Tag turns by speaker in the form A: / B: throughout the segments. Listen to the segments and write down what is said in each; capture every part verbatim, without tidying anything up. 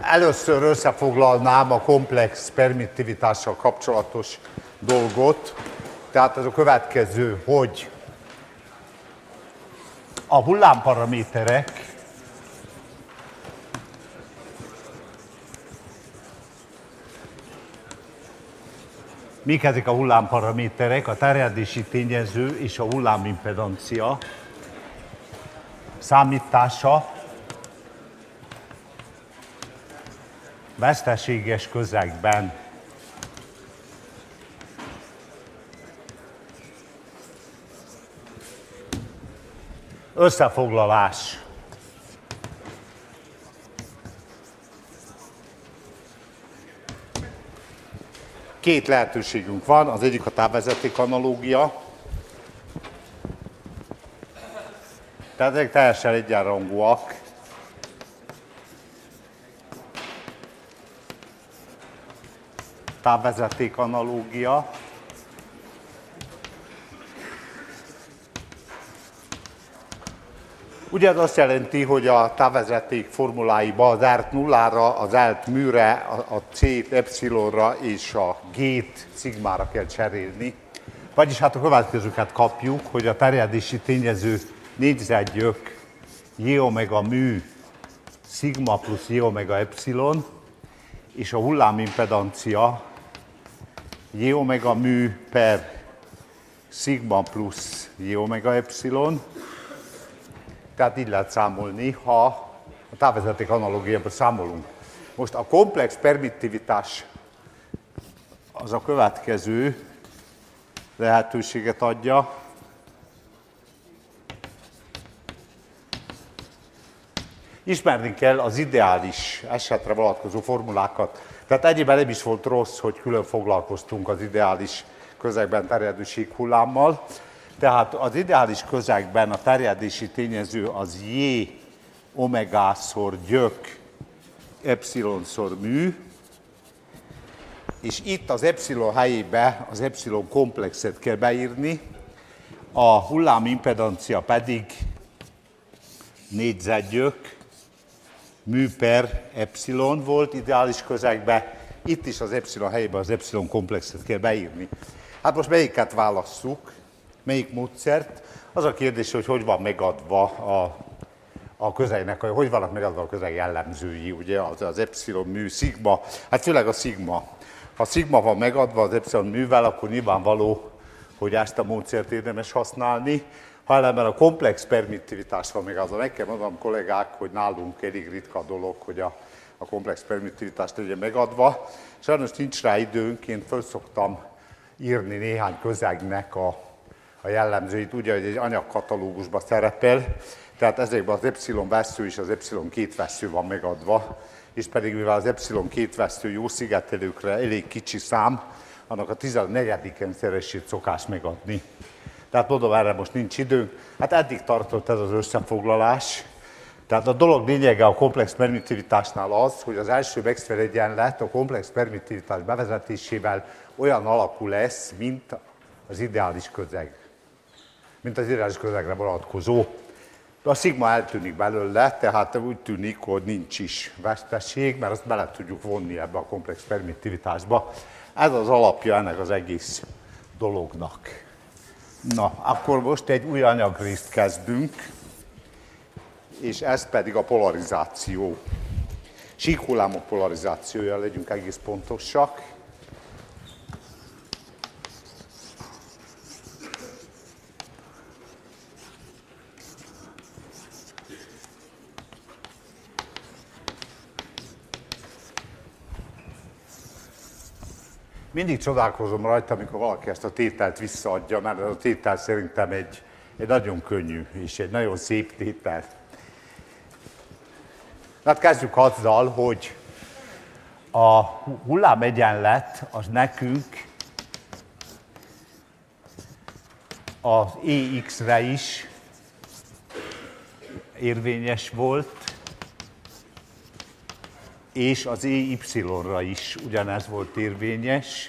A: Először összefoglalnám a komplex permittivitással kapcsolatos dolgot. Tehát ez a következő, hogy a hullámparaméterek mik ezek a hullámparaméterek? A terjedési tényező és a hullámimpedancia számítása veszteséges közegben. Összefoglalás. Két lehetőségünk van, az egyik a távvezeték analógia. Tehát ezek teljesen egyenrangúak. Távvezeték analógia. Ugye ez azt jelenti, hogy a távvezeték formuláiba az R-t nullára, az L-t műre, a C-t epszilonra és a G-t szigmára kell cserélni. Vagyis hát a következőket kapjuk, hogy a terjedési tényező négyzetgyök J omega mű szigma plusz J omega epszilon, és a hullámimpedancia J omega mű per szigma plusz J omega epszilon. Tehát így lehet számolni, ha a távvezeték analógiából számolunk. Most a komplex permittivitás az a következő lehetőséget adja. Ismerni kell az ideális esetre vonatkozó formulákat. Tehát egyébben nem is volt rossz, hogy külön foglalkoztunk az ideális közegben terjedő síkhullámmal. Tehát az ideális közegben a terjedési tényező az J omegaszor gyök epszilonszor mű, és itt az epszilon helyébe az epszilon komplexet kell beírni, a hullámimpedancia pedig négyzetgyök mű per epszilon volt ideális közegben, itt is az epszilon helyébe az epszilon komplexet kell beírni. Hát most melyiket válasszuk? Melyik módszert? Az a kérdés, hogy hogy van megadva a, a közegnek, hogy vannak megadva a közeg jellemzői, ugye az, az epszilon mű, szigma, hát főleg a szigma. Ha szigma van megadva az epszilon művel, akkor nyilvánvaló, hogy ezt a módszert érdemes használni. Ha ellenben a komplex permittivitás van megadva, meg kell mondanom kollégák, hogy nálunk elég ritka dolog, hogy a, a komplex permittivitást legyen megadva. Sajnos nincs rá időnk, én föl szoktam írni néhány közegnek a a jellemzőit, ugye, hogy egy anyagkatalógusban szerepel, tehát ezekben az epszilon vessző és az epszilon két vessző van megadva, és pedig mivel az epszilon két vessző jó szigetelőkre elég kicsi szám, annak a tizennegyedik szeresét szokás megadni. Tehát mondom, erre most nincs időnk. Hát eddig tartott ez az összefoglalás. Tehát a dolog lényege a komplex permittivitásnál az, hogy az első Maxwell egyenlet a komplex permittivitás bevezetésével olyan alakú lesz, mint az ideális közeg. mint az ideális közegre vonatkozó. A szigma eltűnik belőle, tehát úgy tűnik, hogy nincs is veszteség, mert azt bele tudjuk vonni ebbe a komplex permittivitásba. Ez az alapja ennek az egész dolognak. Na, akkor most egy új anyagrészt kezdünk, és ez pedig a polarizáció. Síkhullámok polarizációja, legyünk egész pontosak. Mindig csodálkozom rajta, amikor valaki ezt a tételt visszaadja, mert ez a tétel szerintem egy, egy nagyon könnyű és egy nagyon szép tétel. Hát kezdjük azzal, hogy a hullámegyenlet az nekünk az é iksz-re is érvényes volt, és az é ipszilonra is ugyanez volt érvényes.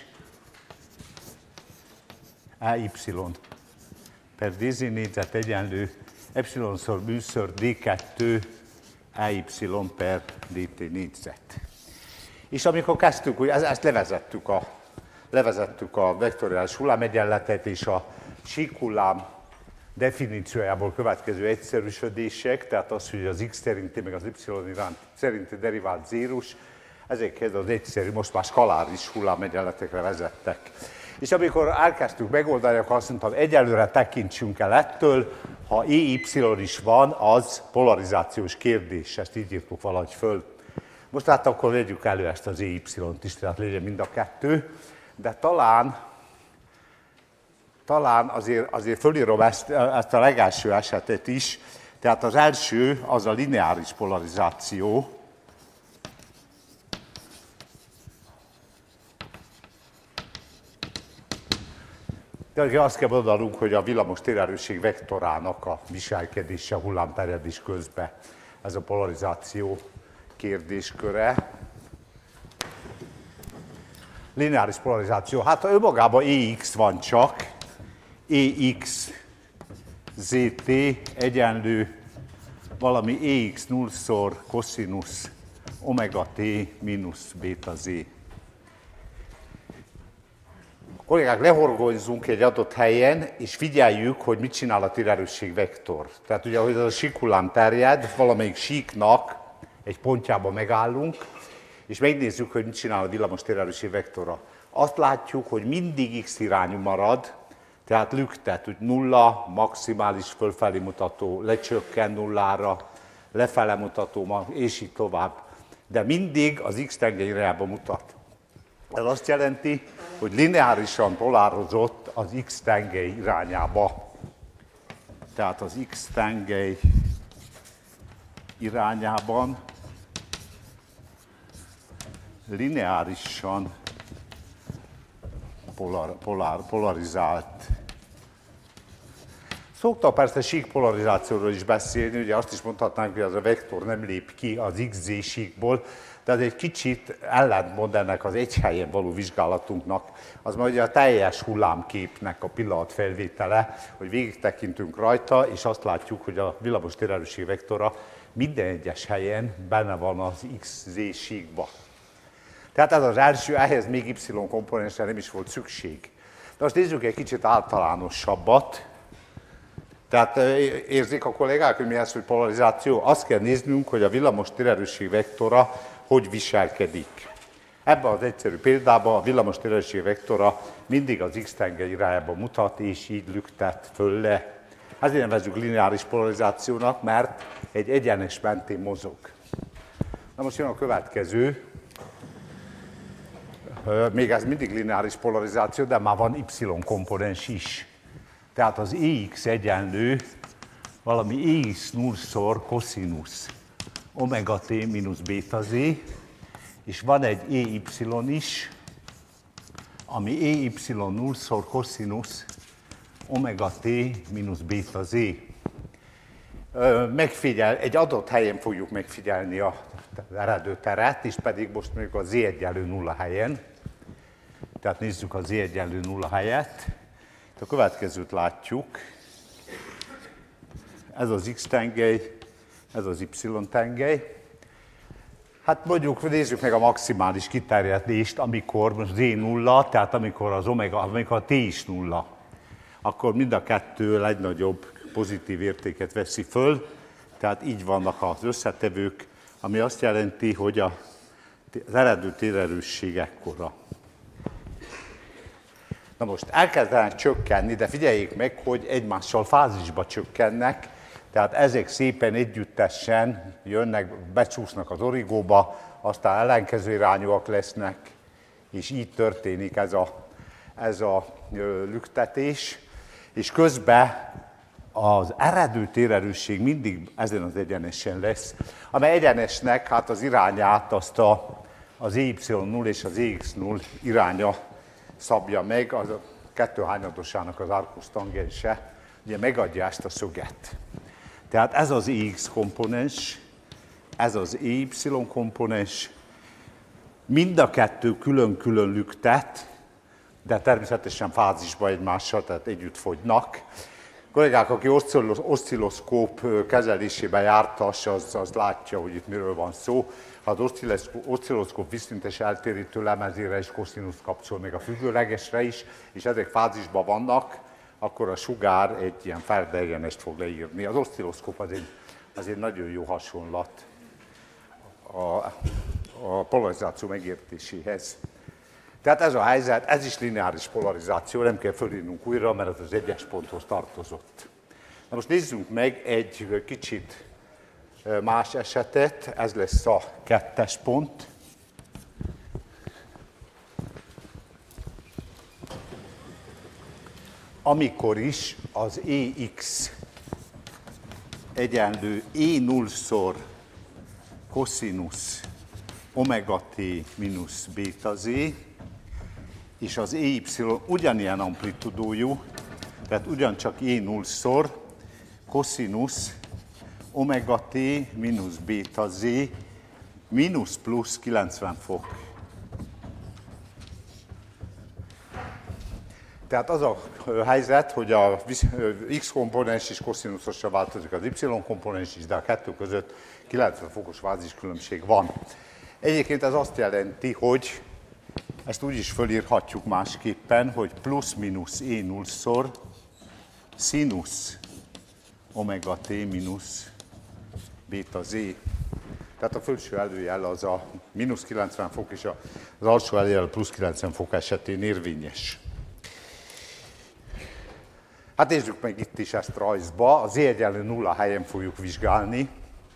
A: á ipszilon per dz négyzet egyenlő epszilonszor műször dé kettő E Y per dt négyzet. És amikor kezdtük, hogy ezt levezettük a, levezettük a vektoriális hullámegyenletet és a síkhullám definíciójából következő egyszerűsödések, tehát az, hogy az x szerinti, meg az y iránt szerinti derivált zérus, ezekhez az egyszerű, most már skaláris hullámegyenletekre vezettek. És amikor elkezdtük megoldani, akkor azt mondtam, egyelőre tekintsünk el ettől, ha E Y is van, az polarizációs kérdés, ezt így írtuk valahogy föl. Most hát akkor vegyük elő ezt az E Y-t is, tehát legyen mind a kettő, de talán, talán azért, azért fölírom ezt, ezt a legelső esetet is, tehát az első az a lineáris polarizáció, de azt kell mondanunk, hogy a villamos térerősség vektorának a viselkedése hullámterjedés közben ez a polarizáció kérdésköre. Lineáris polarizáció, hát ha önmagában E X van csak, E X Zt egyenlő valami E X nullszor cosinus omega t mínusz beta z. Kollégák, lehorgonyzunk egy adott helyen, és figyeljük, hogy mit csinál a térerősség vektor. Tehát ugye, hogy ez a síkhullám terjed, valamelyik síknak egy pontjában megállunk, és megnézzük, hogy mit csinál a villamos térerősség vektora. Azt látjuk, hogy mindig x irányú marad, tehát lüktet, hogy nulla, maximális fölfelé mutató, lecsökken nullára, lefele mutató, és így tovább. De mindig az x tengely irányába mutat. Ez azt jelenti, hogy lineárisan polározott az x tengely irányába. Tehát az x tengely irányában lineárisan polar, polar, polarizált. Szoktak persze sík polarizációról is beszélni, ugye azt is mondhatnánk, hogy az a vektor nem lép ki az xz síkból, de ez egy kicsit ellentmond ennek az egy helyen való vizsgálatunknak. Az majd ugye a teljes hullámképnek a pillanat felvétele, hogy végig tekintünk rajta, és azt látjuk, hogy a villamos térerősség vektora minden egyes helyen benne van az xz síkba. Tehát ez az első, ehhez még y komponensre nem is volt szükség. De most nézzük egy kicsit általánosabbat. Tehát érzik a kollégák, hogy mi ez, hogy polarizáció? Azt kell néznünk, hogy a villamos térerősség vektora hogy viselkedik. Ebben az egyszerű példában a villamos térerősség vektora mindig az x tengely irányába mutat, és így lüktet föl le. Ezért nevezzük lineáris polarizációnak, mert egy egyenes mentén mozog. Na most jön a következő. Még ez mindig lineáris polarizáció, de már van y komponens is. Tehát az E X egyenlő valami E X nullszor cosinus omega t mínusz beta z, és van egy E Y is, ami E Y nullszor cosinus omega t mínusz beta z. Megfigyel, egy adott helyen fogjuk megfigyelni az eredő teret, és pedig most mondjuk a z egyenlő nulla helyen. Tehát nézzük a z egyenlő nulla helyet. A következőt látjuk. Ez az x tengely, ez az y tengely. Hát mondjuk nézzük meg a maximális kiterjedést, amikor most z nulla, tehát amikor az omega, amikor a t is nulla, akkor mind a kettő legnagyobb pozitív értéket veszi föl, tehát így vannak az összetevők, ami azt jelenti, hogy a, az eredő térerősség ekkora. Na most elkezdenek csökkenni, de figyeljék meg, hogy egymással fázisba csökkennek, tehát ezek szépen együttesen jönnek, becsúsznak az origóba, aztán ellenkező irányúak lesznek, és így történik ez a, ez a lüktetés, és közben az eredő térerősség mindig ezen az egyenesen lesz, amely egyenesnek hát az irányát azt a, az E Y null és az E X null iránya szabja meg, az a kettő hányadosának az arkusz tangense, ugye megadja ezt a szöget. Tehát ez az E X komponens, ez az E Y komponens, mind a kettő külön-külön lüktet, de természetesen fázisba egymással, tehát együtt fogynak. kollégák, aki oszcilloszkóp kezelésében jártas, az, az látja, hogy itt miről van szó. Ha az oszcilloszkóp vízszintes eltérítő lemezére is koszinuszt kapcsol, még a függőlegesre is, és ezek fázisban vannak, akkor a sugár egy ilyen Faraday-egyenest fog leírni. Az oszcilloszkóp az egy, az egy nagyon jó hasonlat a, a polarizáció megértéséhez. Tehát ez a helyzet, ez is lineáris polarizáció, nem kell fölírnunk újra, mert ez az egyes ponthoz tartozott. Na most nézzünk meg egy kicsit más esetet, ez lesz a kettes pont. Amikor is az Ex egyenlő E nullszor koszinusz omega t mínusz beta z, és az Ey ugyanilyen amplitudójú, tehát ugyancsak E nullszor koszinusz omega t mínusz beta z mínusz plusz kilencven fok. Tehát az a helyzet, hogy a x komponens is koszinuszosra változik, az y komponens is, de a kettő között kilencven fokos fáziskülönbség van. Egyébként ez azt jelenti, hogy ezt úgy is fölírhatjuk másképpen, hogy plusz-minusz E nullszor színusz omega t mínusz beta z. Tehát a felső előjel az a mínusz kilencven fok, és az alsó előjel a plusz kilencven fok esetén érvényes. Hát nézzük meg itt is ezt rajzba, az Z egyenlő nulla helyen fogjuk vizsgálni.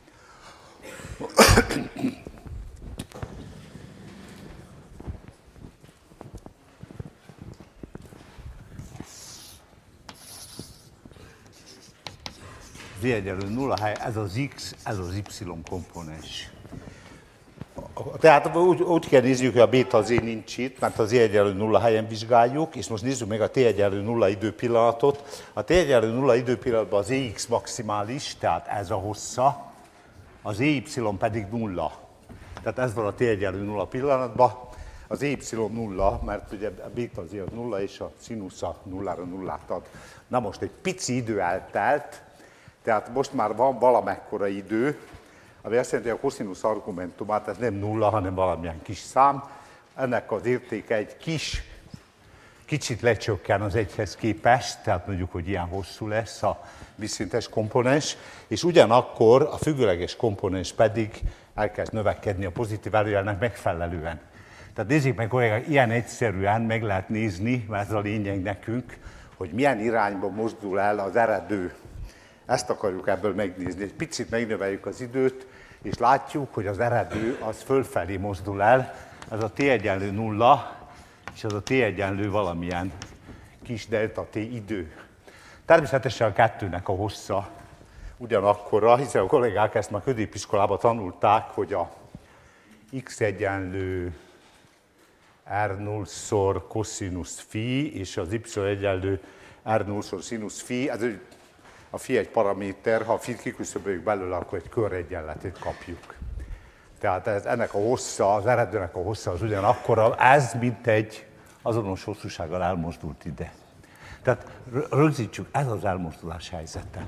A: Z egyenlő nulla hely, ez az X, ez az Y komponens. Tehát úgy, úgy kell nézzük, hogy a beta z nincs itt, mert az Z egyenlő nulla helyen vizsgáljuk, és most nézzük meg a T egyenlő nulla időpillanatot. A T egyenlő nulla időpillanatban az Ex maximális, tehát ez a hossza, az Ey pedig nulla. Tehát ez van a T egyenlő nulla pillanatban, az Ey nulla, mert ugye a beta z az nulla, és a színusza nullára nullát ad. Na most egy pici idő eltelt, tehát most már van valamekkora idő, ami azt jelenti, hogy a koszinusz argumentumát, ez nem nulla, hanem valamilyen kis szám. Ennek az értéke egy kis, kicsit lecsökken az egyhez képest, tehát mondjuk, hogy ilyen hosszú lesz a vízszintes komponens, és ugyanakkor a függőleges komponens pedig elkezd növekedni a pozitív előjelnek megfelelően. Tehát nézzék meg, kollégák, ilyen egyszerűen meg lehet nézni, mert ez a lényeg nekünk, hogy milyen irányba mozdul el az eredő. Ezt akarjuk ebből megnézni. Egy picit megnöveljük az időt, és látjuk, hogy az eredő az fölfelé mozdul el. Ez a T egyenlő nulla, és ez a T egyenlő valamilyen kis delta T idő. Természetesen a kettőnek a hossza ugyanakkora, hiszen a kollégák ezt már középiskolában tanulták, hogy a X egyenlő R nullszor koszinusz phi, és az Y egyenlő R nullszor szinusz phi. Ez a phi egy paraméter, ha a phi kiküszöböljük belőle, akkor egy körregyenletét kapjuk. Tehát ez, ennek a hossza, az eredőnek a hossza az ugyanakkora, ez mint egy azonos hosszúsággal elmozdult ide. Tehát rögzítsük, ez az elmozdulás helyzete.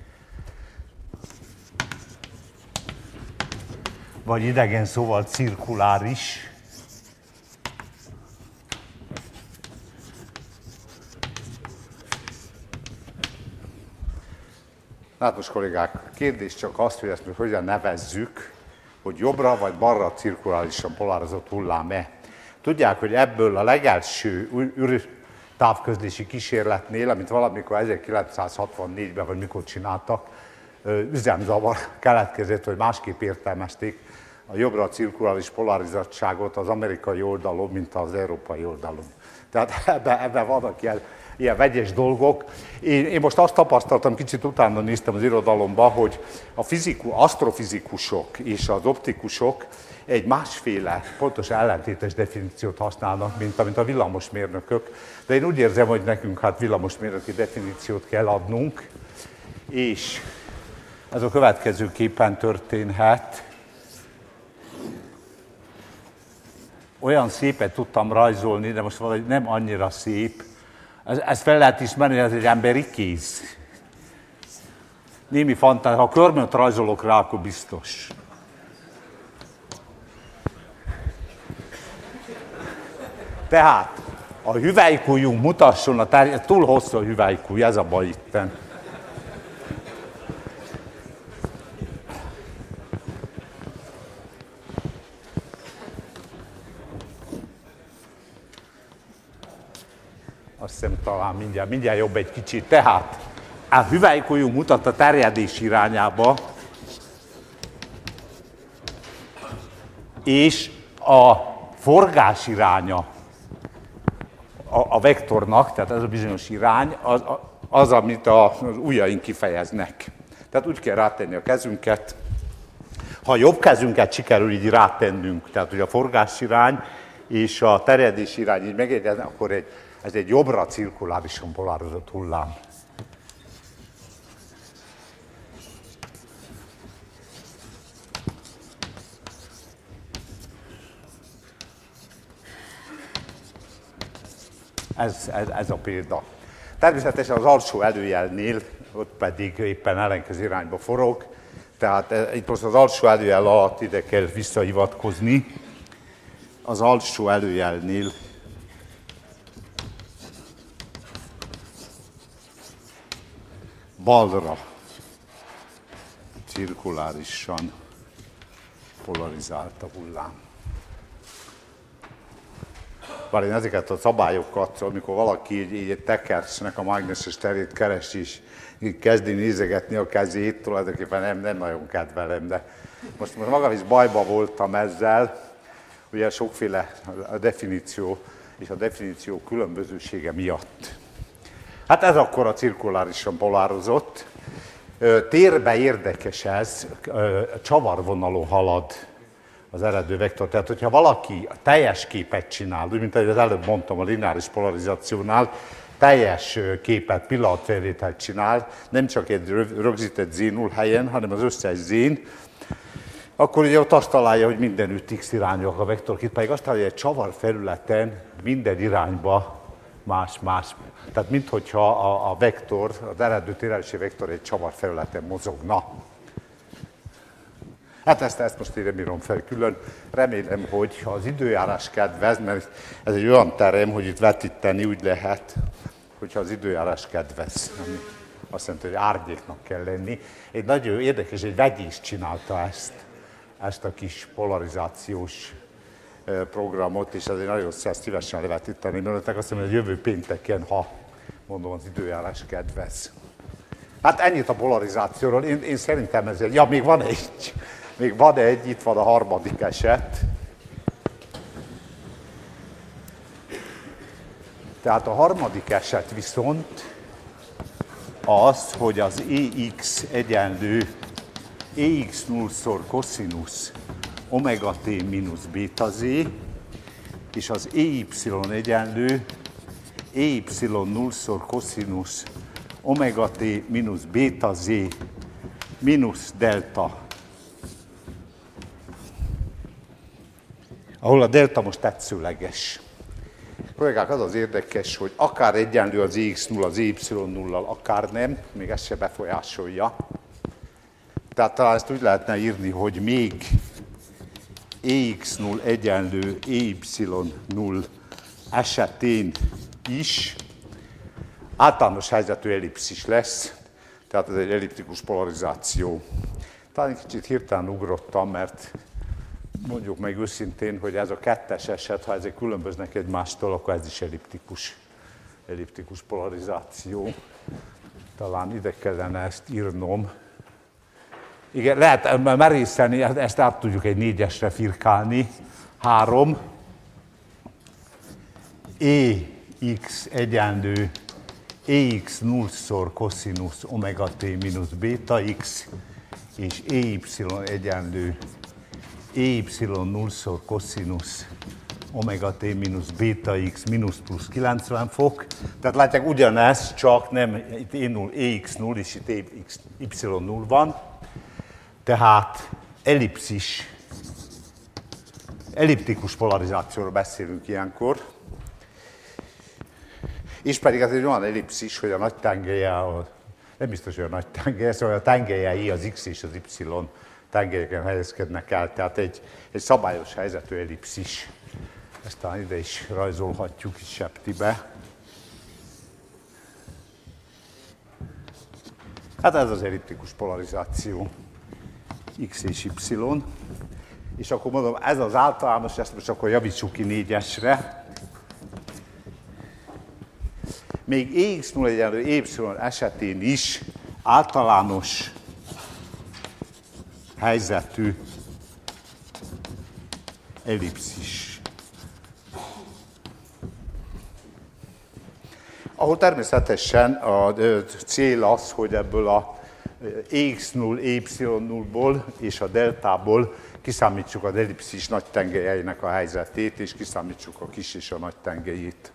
A: Vagy idegen szóval cirkuláris. Hát most kollégák, a kérdés csak azt, hogy ezt most hogyan nevezzük, hogy jobbra vagy balra cirkulárisan polarizált hullám-e. Tudják, hogy ebből a legelső űrtávközlési kísérletnél, amit valamikor ezerkilencszázhatvannégyben vagy mikor csináltak, üzemzavar keletkezett, hogy másképp értelmezték a jobbra cirkuláris polarizáltságot az amerikai oldalon, mint az európai oldalon. Tehát ebben ebbe vannak ilyen, ilyen vegyes dolgok. Én, én most azt tapasztaltam, kicsit utána néztem az irodalomba, hogy a fizikus, asztrofizikusok és az optikusok egy másféle, pontos ellentétes definíciót használnak, mint amint a villamosmérnökök. De én úgy érzem, hogy nekünk hát villamosmérnöki definíciót kell adnunk, és ez a következőképpen történhet. Olyan szépet tudtam rajzolni, de most valahogy nem annyira szép. Ezt fel lehet ismerni, hogy ez egy emberi kéz. Némi fantázia. Ha körmöt rajzolok rá, akkor biztos. Tehát a hüvelykujjunk mutasson a terjed, túl hosszú a hüvelykúj, ez a baj itten. Azt hiszem talán mindjárt, mindjárt jobb egy kicsit. Tehát a hüvelykujjunk mutat a terjedés irányába, és a forgás iránya a, a vektornak, tehát ez a bizonyos irány, az, az amit az ujjaink kifejeznek. Tehát úgy kell rátenni a kezünket. Ha a jobb kezünket sikerül így rátennünk, tehát hogy a forgás irány és a terjedés irány így megegyezni, akkor egy, ez egy jobbra cirkulárisan polározott hullám. Ez, ez, ez a példa. Természetesen az alsó előjelnél, ott pedig éppen ellenkező irányba forog, tehát itt most az alsó előjel alatt ide kell visszahivatkozni. Az alsó előjelnél balra cirkulárisan polarizált a hullám. Bár én ezeket a szabályokat, amikor valaki így, így egy tekercsnek a mágneses terét keresi, és így kezdi nézegetni a kezét, tulajdonképpen nem, nem nagyon kedvelem, de most, most magam is bajba voltam ezzel, ugye sokféle a definíció, és a definíció különbözősége miatt. Hát ez akkor a cirkulárisan polározott. Térbe érdekes ez, csavarvonalon halad az eredő vektor. Tehát, hogyha valaki teljes képet csinál, úgy, mint ahogy az előbb mondtam a lineáris polarizációnál, teljes képet, pillanatfelvételt csinál, nem csak egy rögzített zénul helyen, hanem az összes zén, akkor ugye ott azt találja, hogy mindenütt x irányok a vektorok. Itt pedig azt találja, hogy egy csavar felületen minden irányba más-más. Tehát minthogyha a, a vektor, az eredő térelési vektor egy csavar felületen mozogna. Hát ezt, ezt most én nem írom fel külön. Remélem, hogy az időjárás kedvez, mert ez egy olyan terem, hogy itt vetíteni úgy lehet, hogyha az időjárás kedvez. Ami azt jelenti, hogy árnyéknak kell lenni. Egy nagyon érdekes, egy vegyész csinálta ezt, ezt a kis polarizációs programot, és azért nagyon szívesen levetíteni, mert azt hiszem, hogy jövő pénteken, ha mondom, az időjárás kedvez. Hát ennyit a polarizációról. Én, én szerintem ez egy... Ja, még van egy. Még van egy, itt van a harmadik eset. Tehát a harmadik eset viszont az, hogy az E X egyenlő E X nullszor koszinusz omega t mínusz beta z, és az E Y egyenlő E Y nullszor koszinusz omega t mínusz beta z mínusz delta. Ahol a delta most tetszőleges. Kollégák, az az érdekes, hogy akár egyenlő az E X null az E Y nullal, akár nem, még ezt se befolyásolja. Tehát talán ezt úgy lehetne írni, hogy még E X null egyenlő E Y null esetén is általános helyzetű ellipszis lesz, tehát ez egy elliptikus polarizáció. Talán kicsit hirtelen ugrottam, mert mondjuk meg őszintén, hogy ez a kettes eset, ha ezek különböznek egymástól, akkor ez is elliptikus, elliptikus polarizáció. Talán ide kellene ezt írnom. Igen, lehet merészeni, ezt át tudjuk egy négyesre firkálni. Három. E X egyenlő E X nullszor koszinusz omega t mínusz beta X, és E Y egyenlő E Y nullszor koszinusz omega t mínusz beta X mínusz plusz kilencven fok. Tehát látják, ugyanez, csak nem itt E null, E X null, és itt E Y null van. Tehát ellipszis, elliptikus polarizációról beszélünk ilyenkor. És pedig ez egy olyan ellipszis, hogy a nagy tengelye, nem biztos, hogy a nagy tengely, szóval a tengelyei, az X és az Y tengelyeken helyezkednek el, tehát egy, egy szabályos helyzetű ellipszis. Ezt talán ide is rajzolhatjuk is septibe. Hát ez az elliptikus polarizáció, X és Y. És akkor mondom, ez az általános, ezt most akkor javítsuk ki négyesre. Még E X null egyenlő E Y esetén is általános helyzetű ellipszis. Ahol természetesen a cél az, hogy ebből a E X null, E Y nullból és a deltából kiszámítsuk az ellipszis nagy tengelyeinek a helyzetét, és kiszámítsuk a kis és a nagy tengelyét.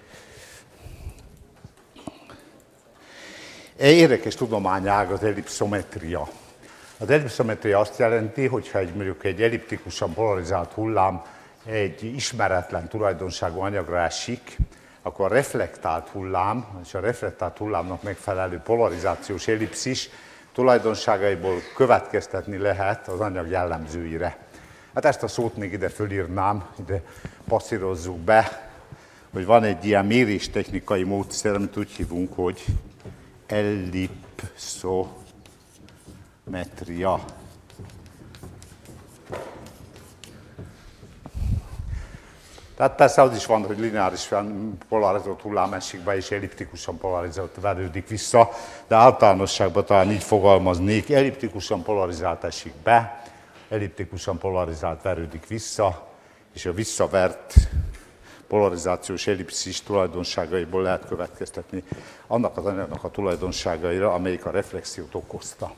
A: Érdekes tudományág az ellipszometria. Az ellipszometria azt jelenti, hogy ha egy, mondjuk egy elliptikusan polarizált hullám egy ismeretlen tulajdonságú anyagra esik, akkor a reflektált hullám, és a reflektált hullámnak megfelelő polarizációs ellipszis tulajdonságaiból következtetni lehet az anyag jellemzőire. Hát ezt a szót még ide fölírnám, ide passzírozzuk be, hogy van egy ilyen méréstechnikai módszer, amit úgy hívunk, hogy ellipszometria. Tehát persze az is van, hogy lineárisan polarizált hullám esik be, és elliptikusan polarizált verődik vissza, de általánosságban talán így fogalmaznék, elliptikusan polarizált esik be, elliptikusan polarizált verődik vissza, és a visszavert polarizációs ellipszis tulajdonságaiból lehet következtetni annak az anyagnak a tulajdonságaira, amelyik a reflexiót okozta.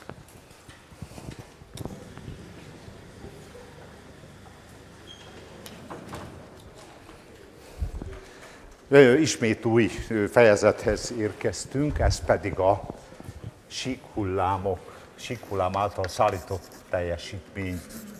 A: Ismét új fejezethez érkeztünk, ez pedig a síkhullámok, síkhullám által szállított teljesítmény.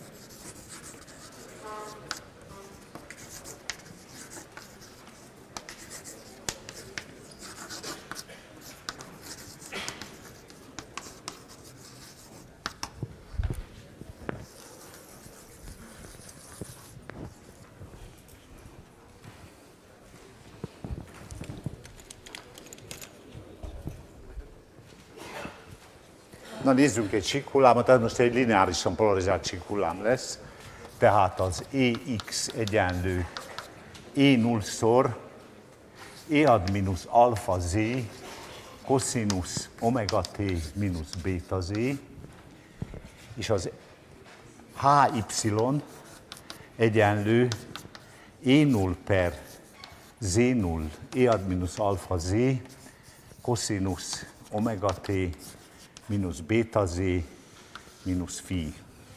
A: Na nézzünk egy síkhullámot, ez most egy lineárisan polarizált síkhullám lesz, tehát az E X egyenlő E null-szor E ad mínusz alfa Z koszinusz omega T mínusz beta Z, és az H Y egyenlő E null per Z null E ad mínusz alfa Z koszinusz omega T mínusz beta Z mínusz phi.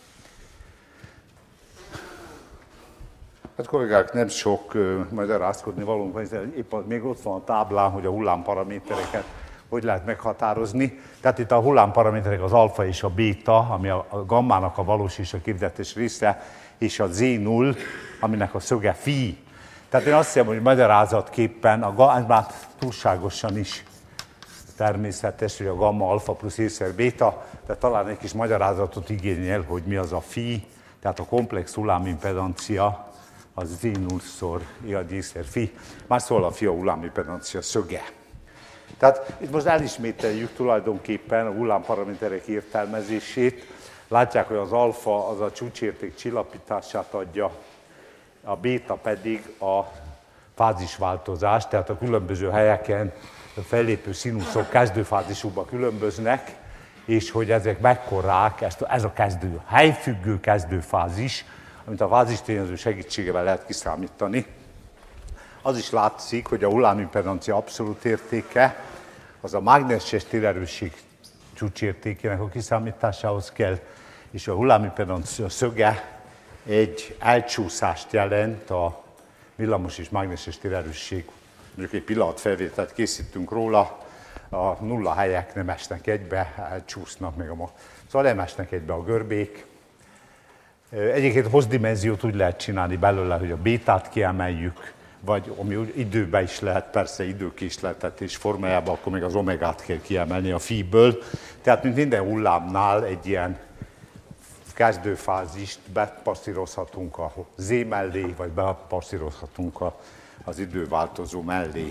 A: Hát kollégák, nem sok uh, magyarázkodni valónk van, épp még ott van a táblán, hogy a hullámparamétereket hogy lehet meghatározni. Tehát itt a hullámparaméterek az alfa és a béta, ami a, a gammának a valós és a képzetes része, és a Z null, aminek a szöge phi. Tehát én azt hiszem, hogy magyarázatképpen, a, ez már túlságosan is természetes, hogy a gamma alfa plusz észre béta, de talán egy kis magyarázatot igényel, hogy mi az a phi, tehát a komplex hullámimpedancia az Z null-szor E ad észre phi, más szól a phi a hullámimpedancia szöge. Tehát itt most elismételjük tulajdonképpen a hullámparaméterek értelmezését. Látják, hogy az alfa az a csúcsérték csillapítását adja, a béta pedig a fázisváltozást, tehát a különböző helyeken a fellépő színuszok kezdőfázisúban különböznek, és hogy ezek mekkorák, ez a kezdő, helyfüggő kezdőfázis, amit a fázistényező segítségével lehet kiszámítani. Az is látszik, hogy a hullámimpedancia abszolút értéke, az a mágneses térerősség csúcsértékének a kiszámításához kell, és a hullámimpedancia szöge egy elcsúszást jelent a villamos és mágneses térerősség. Mondjuk egy pillanatfelvételt készítünk róla, a nulla helyek nem esnek egybe, elcsúsznak meg a ma. Szóval nem esnek egybe a görbék. Egyébként a hozdimenziót úgy lehet csinálni belőle, hogy a bétát kiemeljük, vagy ami időben is lehet, persze időkésleltetés formájában, akkor még az omegát kell kiemelni a fiből. Tehát, mint minden hullámnál egy ilyen kezdőfázist bepasszírozhatunk a Z mellé, vagy bepasszírozhatunk az időváltozó mellé.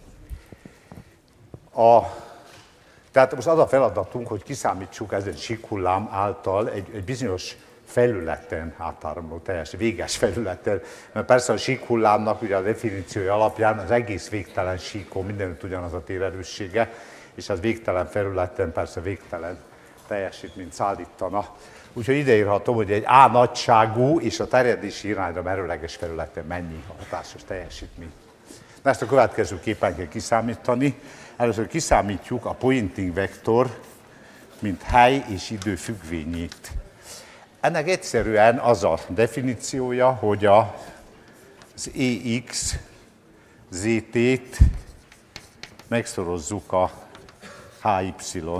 A: A, tehát most az a feladatunk, hogy kiszámítsuk ezen síkhullám által egy, egy bizonyos felületen átáramló, teljes véges felületen, mert persze a síkhullámnak ugye a definíciója alapján az egész végtelen síkon mindenütt ugyanaz a térerőssége, és az végtelen felületen persze végtelen teljesítményt szállítana. Úgyhogy ideírhatom, hogy egy A nagyságú és a terjedési irányra merőleges felületen mennyi a hatásos teljesítmény. Na, ezt a következő képen kell kiszámítani. Először kiszámítjuk a pointing vektor, mint hely és idő függvényét. Ennek egyszerűen az a definíciója, hogy az Ex Zt-t megszorozzuk a Hy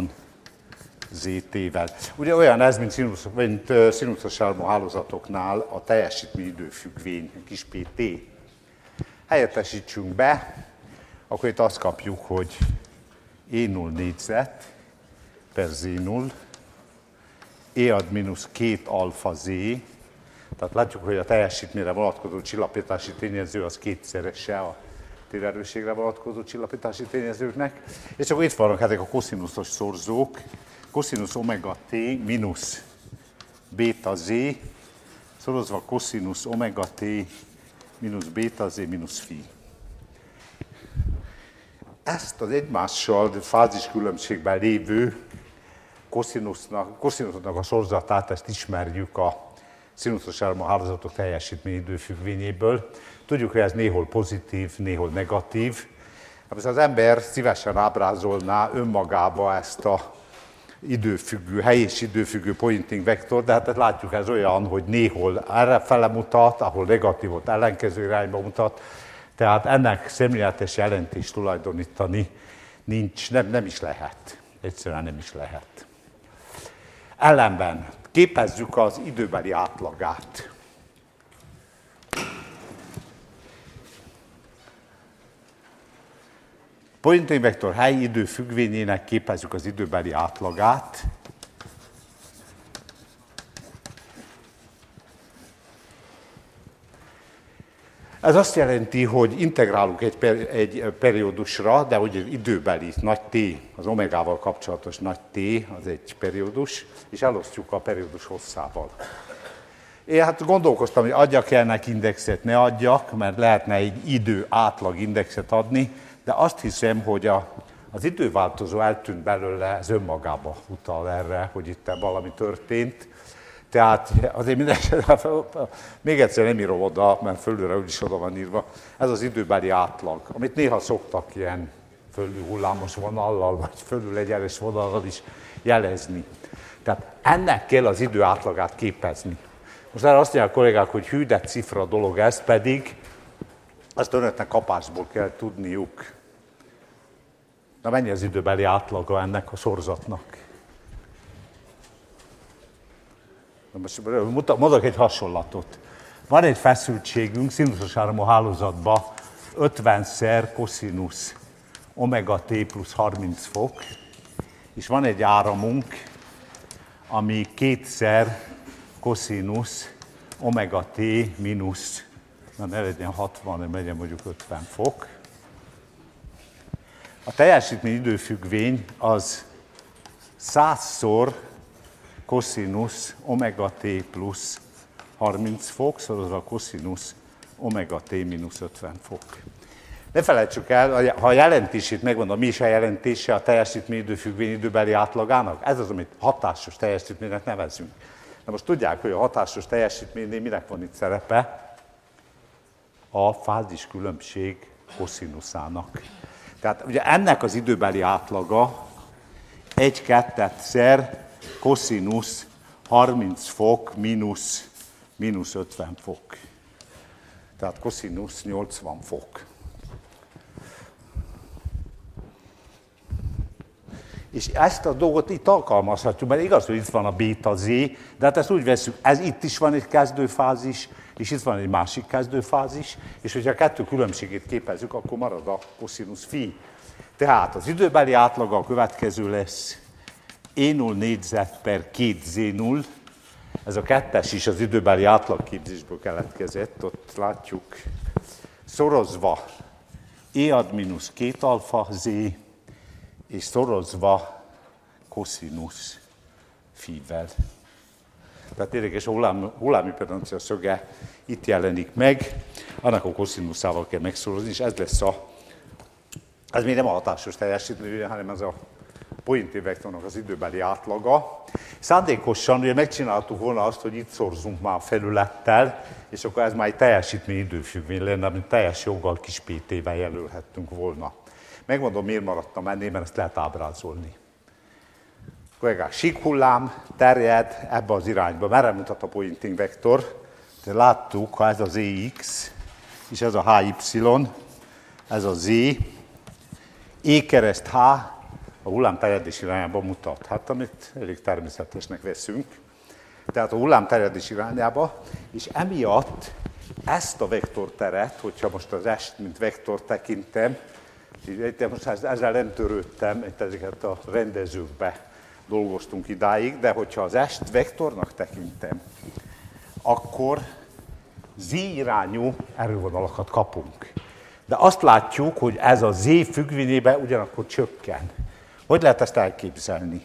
A: Zt-vel. Ugye olyan ez, mint, színusz, mint színuszos hálózatoknál a teljesítményidő függvény, kis pt. Helyettesítsünk be, akkor itt azt kapjuk, hogy E null négyzet per Z null, E ad mínusz két alfa Z, tehát látjuk, hogy a teljesítményre vonatkozó csillapítási tényező az kétszerese a térerősségre vonatkozó csillapítási tényezőknek. És akkor itt vannak ezek a koszinuszos szorzók, koszinusz omega t mínusz beta z, szorozva koszinusz omega t mínusz beta z mínusz phi. Ezt az egymással fáziskülönbségben lévő koszinusznak, koszinusznak a szorzatát, ezt ismerjük a színuszos hálózatok teljesítményidő függvényéből. Tudjuk, hogy ez néhol pozitív, néhol negatív. Az ember szívesen ábrázolná önmagába ezt a időfüggő, helyi és időfüggő pointing vektor, de hát látjuk, ez olyan, hogy néhol erre fele mutat, ahol negatívot ellenkező irányba mutat, tehát ennek szemléletes jelentést tulajdonítani nincs, nem, nem is lehet. Egyszerűen nem is lehet. Ellenben képezzük az időbeli átlagát. Pointing vektor helyi idő függvényének képezzük az időbeli átlagát. Ez azt jelenti, hogy integrálunk egy, per, egy periódusra, de hogy időbeli nagy T, az omegával kapcsolatos nagy T, az egy periódus, és elosztjuk a periódus hosszával. Én hát gondolkoztam, hogy adjak el ennek indexet, ne adjak, mert lehetne egy idő átlag indexet adni, de azt hiszem, hogy a, az időváltozó eltűnt belőle, ez önmagába utal erre, hogy itt valami történt. Tehát azért minden még egyszer nem írom oda, mert fölülre úgyis oda van írva, ez az időbeli átlag, amit néha szoktak ilyen fölül hullámos vonallal, vagy fölül egyenes vonallal is jelezni. Tehát ennek kell az idő átlagát képezni. Most erre azt mondják a kollégák, hogy hű, de cifra dolog ez, pedig azt önöknek kapásból kell tudniuk. Na mennyi az időbeli átlaga ennek a szorzatnak? Most mondok egy hasonlatot. Van egy feszültségünk színuszos áramú hálózatban ötvenszer koszinusz omega t plusz harminc fok, és van egy áramunk, ami kétszer koszinusz omega t mínusz, ne legyen hatvan, nem legyen mondjuk ötven fok. A teljesítmény időfüggvény az százszor koszinusz omega t plusz harminc fok, szorozva koszinusz omega t mínusz ötven fok. Ne felejtsük el, ha a jelentését megmondom, mi is a jelentése a teljesítmény időfüggvény időbeli átlagának, ez az, amit hatásos teljesítménynek nevezünk. Na most tudják, hogy a hatásos teljesítménynél minek van itt szerepe? A fázis különbség koszinuszának. Tehát ugye ennek az időbeli átlaga egy kettedszer koszinusz harminc fok mínusz, mínusz ötven fok. Tehát koszinusz nyolcvan fok. És ezt a dolgot itt alkalmazhatjuk, mert igaz, hogy itt van a béta z, de hát ezt úgy veszük, ez itt is van egy kezdőfázis, és itt van egy másik kezdőfázis, és hogyha a kettő különbségét képezzük, akkor marad a koszinusz phi. Tehát az időbeli átlaga a következő lesz e null négyzet per két zé null, ez a kettes is az időbeli átlagképzésből keletkezett, ott látjuk, szorozva e ad mínusz két alfa z, és szorozva koszinusz phi-vel. Tehát érdekes, a hullám, hullámi impedancia szöge itt jelenik meg, annak a koszinuszával kell megszorozni, és ez lesz a, ez még nem a hatásos teljesítmény, hanem ez a Poynting vektornak az időbeli átlaga. Szándékosan ugye megcsináltuk volna azt, hogy itt szorzunk már a felülettel, és akkor ez már egy teljesítmény időfüggvény lenne, amit teljes joggal kis pé té-vel jelölhettünk volna. Megmondom, miért maradtam ennél, mert ezt lehet ábrázolni. Kollégák, síkhullám terjed ebbe az irányba. Merre mutat a Poynting vektor? De láttuk, ha ez az ex, és ez a hy, ez a z, e kereszt h, a hullám terjedés irányába mutat. Hát amit elég természetesnek veszünk. Tehát a hullám terjedés irányába, és emiatt ezt a vektorteret, hogyha most az est, mint vektor tekintem, most ezzel nem törődtem, itt ezeket a rendezőkbe dolgoztunk idáig, de hogyha az est vektornak tekintem, akkor z irányú erővonalakat kapunk. De azt látjuk, hogy ez a z függvényében ugyanakkor csökken. Hogy lehet ezt elképzelni?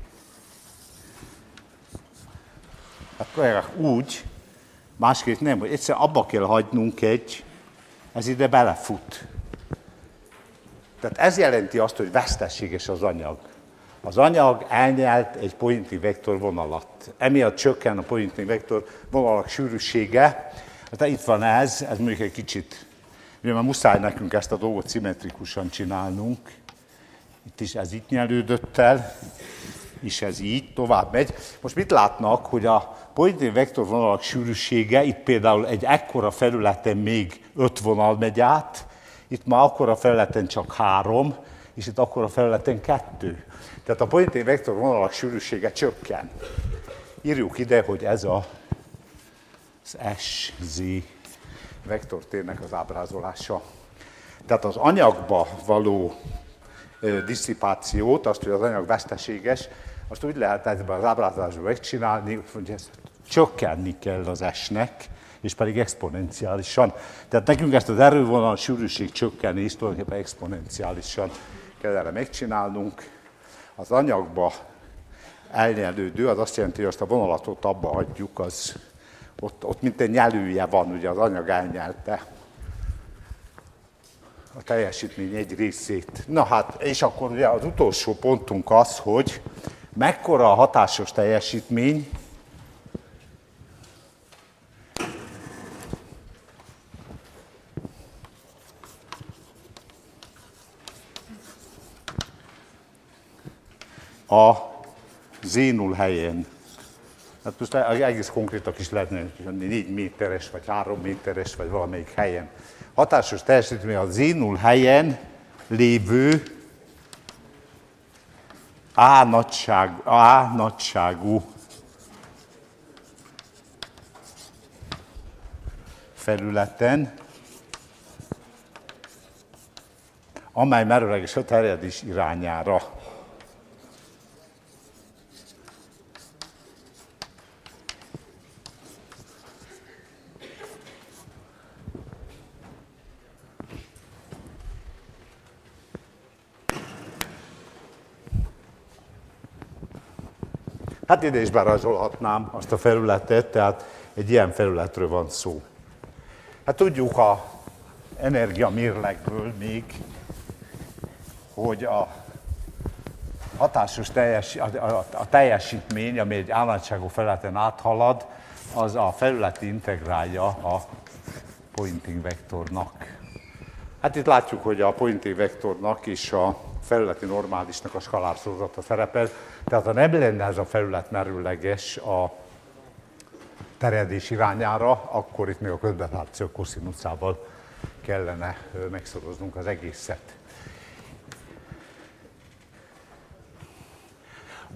A: Hát úgy, másképp nem, hogy egyszerűen abba kell hagynunk egy, ez ide belefut. Tehát ez jelenti azt, hogy veszteséges az anyag. Az anyag elnyelt egy Poynting vektor vonalat. Emiatt csökken a Poynting vektor vonalak sűrűsége. Hát itt van ez, ez mondjuk egy kicsit, ugye már muszáj nekünk ezt a dolgot szimmetrikusan csinálnunk. Itt is ez itt nyelődött el, és ez így tovább megy. Most mit látnak, hogy a Poynting vektor vonalak sűrűsége, itt például egy ekkora felületen még öt vonal megy át, itt már akkora felületen csak három, és itt akkora felületen kettő. Tehát a Poynting vektor vonalak sűrűsége csökken. Írjuk ide, hogy ez a, az es zé vektortérnek az ábrázolása. Tehát az anyagba való ö, disszipációt, azt, hogy az anyag veszteséges, azt úgy lehet ebben az ábrázolásban megcsinálni, hogy ez csökkenni kell az esnek, és pedig exponenciálisan. Tehát nekünk ezt az erővonal sűrűség csökkenést tulajdonképpen exponenciálisan kellene megcsinálnunk. Az anyagba elnyelődő, az azt jelenti, hogy azt a vonalatot abba hagyjuk, az, ott, ott mint egy nyelője van, ugye az anyag elnyelte a teljesítmény egy részét. Na hát, és akkor ugye az utolsó pontunk az, hogy mekkora a hatásos teljesítmény, a zé null helyén. Hát most egész konkrétak is lehetne, négy méteres, vagy három méteres, vagy valamelyik helyen. Hatásos teljesítmény a zé null helyen lévő A, nagyság, A nagyságú felületen, amely merőleges a terjedés irányára. Hát ide is berajzolhatnám azt a felületet, tehát egy ilyen felületről van szó. Hát tudjuk a energiamérlegből még, hogy a hatásos teljes, a, a teljesítmény, ami egy állandságú felületen áthalad, az a felületi integrálja a Poynting vektornak. Hát itt látjuk, hogy a Poynting vektornak és a felületi normálisnak a skalárszorozata szerepel. Tehát ha nem lenne ez a felület merőleges a terjedés irányára, akkor itt még a közbetáció koszinuszával kellene megszoroznunk az egészet.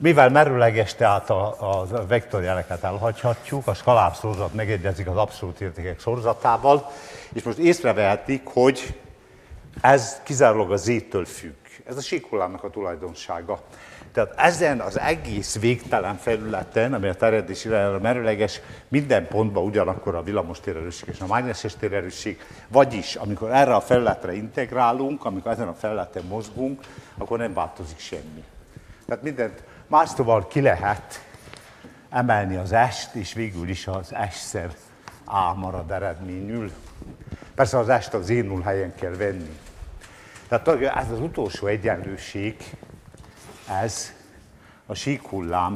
A: Mivel merőleges, tehát a, a vektorjeleket elhagyhatjuk, a skaláb szorzat megegyezik az abszolút értékek szorzatával, és most észrevehetik, hogy ez kizárólag a z-től függ. Ez a síkhullámnak a tulajdonsága. Tehát ezen az egész végtelen felületen, ami a terjedésére a merőleges, minden pontban ugyanakkor a villamos térerősség és a mágneses térerősség, vagyis amikor erre a felületre integrálunk, amikor ezen a felületen mozgunk, akkor nem változik semmi. Tehát mindent mástól ki lehet emelni az est, és végül is az S-szer A marad eredményül. Persze az est a zé null helyen kell venni. Tehát ez az utolsó egyenlőség, ez a síkhullám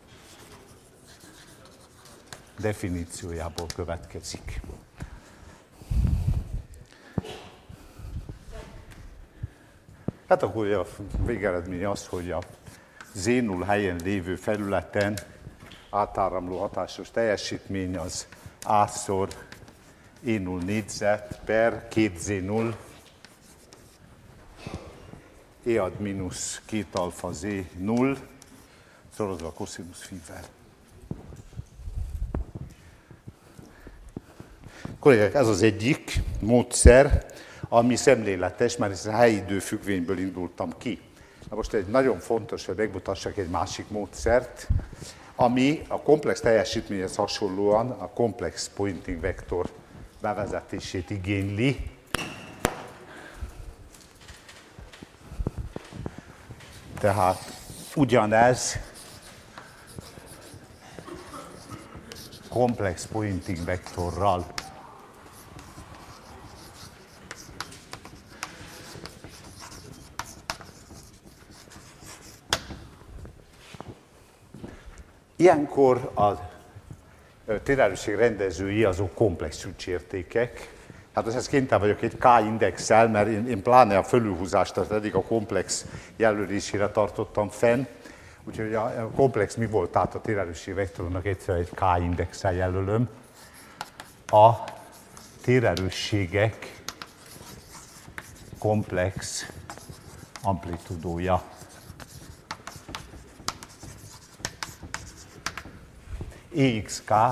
A: definíciójából következik. Hát akkor a végeredmény az, hogy a zé null helyen lévő felületen átáramló hatásos teljesítmény az A-szor E null négyzet per két zé null E ad mínusz két alfa Z null szorozva a koszinusz fivel. Kollégák, ez az egyik módszer, ami szemléletes, mert ez a helyi időfüggvényből indultam ki. Na most egy nagyon fontos, hogy megmutassak egy másik módszert, ami a komplex teljesítményhez hasonlóan a komplex pointing vektor bevezetését igényli. Tehát ugyanez komplex pointing vektorral. Ilyenkor a térerősség rendezői azok komplex csúcsértékek. Hát ezt kénytelen vagyok egy K-indexel, mert én, én pláne a fölülhúzást, tehát eddig a komplex jelölésére tartottam fenn. Úgyhogy a komplex mi volt, tehát a térerősség vektornak egyszer egy K-indexel jelölöm. A térerősségek komplex amplitudója. E X K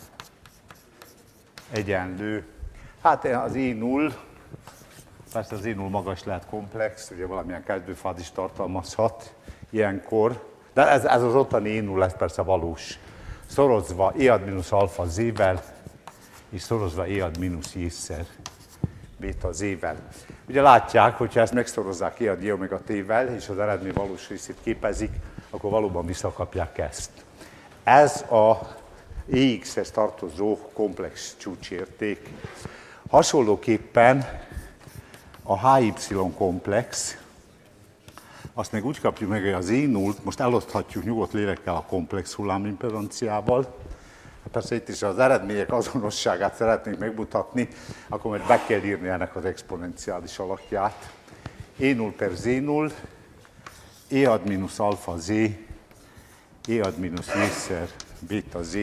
A: egyenlő, hát az E null, persze az E null maga is lehet komplex, ugye valamilyen kezdőfázist tartalmazhat ilyenkor, de ez, ez az ottani E null lesz persze valós. Szorozva E ad mínusz alfa Z-vel, és szorozva E ad mínusz J-szer beta Z-vel. Ugye látják, hogyha ezt megszorozzák E ad J omega T-vel, és az eredmény valós részét képezik, akkor valóban visszakapják ezt. Ez a E X-hez tartozó komplex csúcsérték. Hasonlóképpen a H Y komplex, azt meg úgy kapjuk meg, hogy az E nullt most eloszthatjuk nyugodt lélekkel a komplex hullámimpedanciával. Persze itt is az eredmények azonosságát szeretnénk megmutatni, akkor majd be kell írni ennek az exponenciális alakját. E null per Z null, E ad mínusz alfa Z, E ad mínusz J-szer beta Z.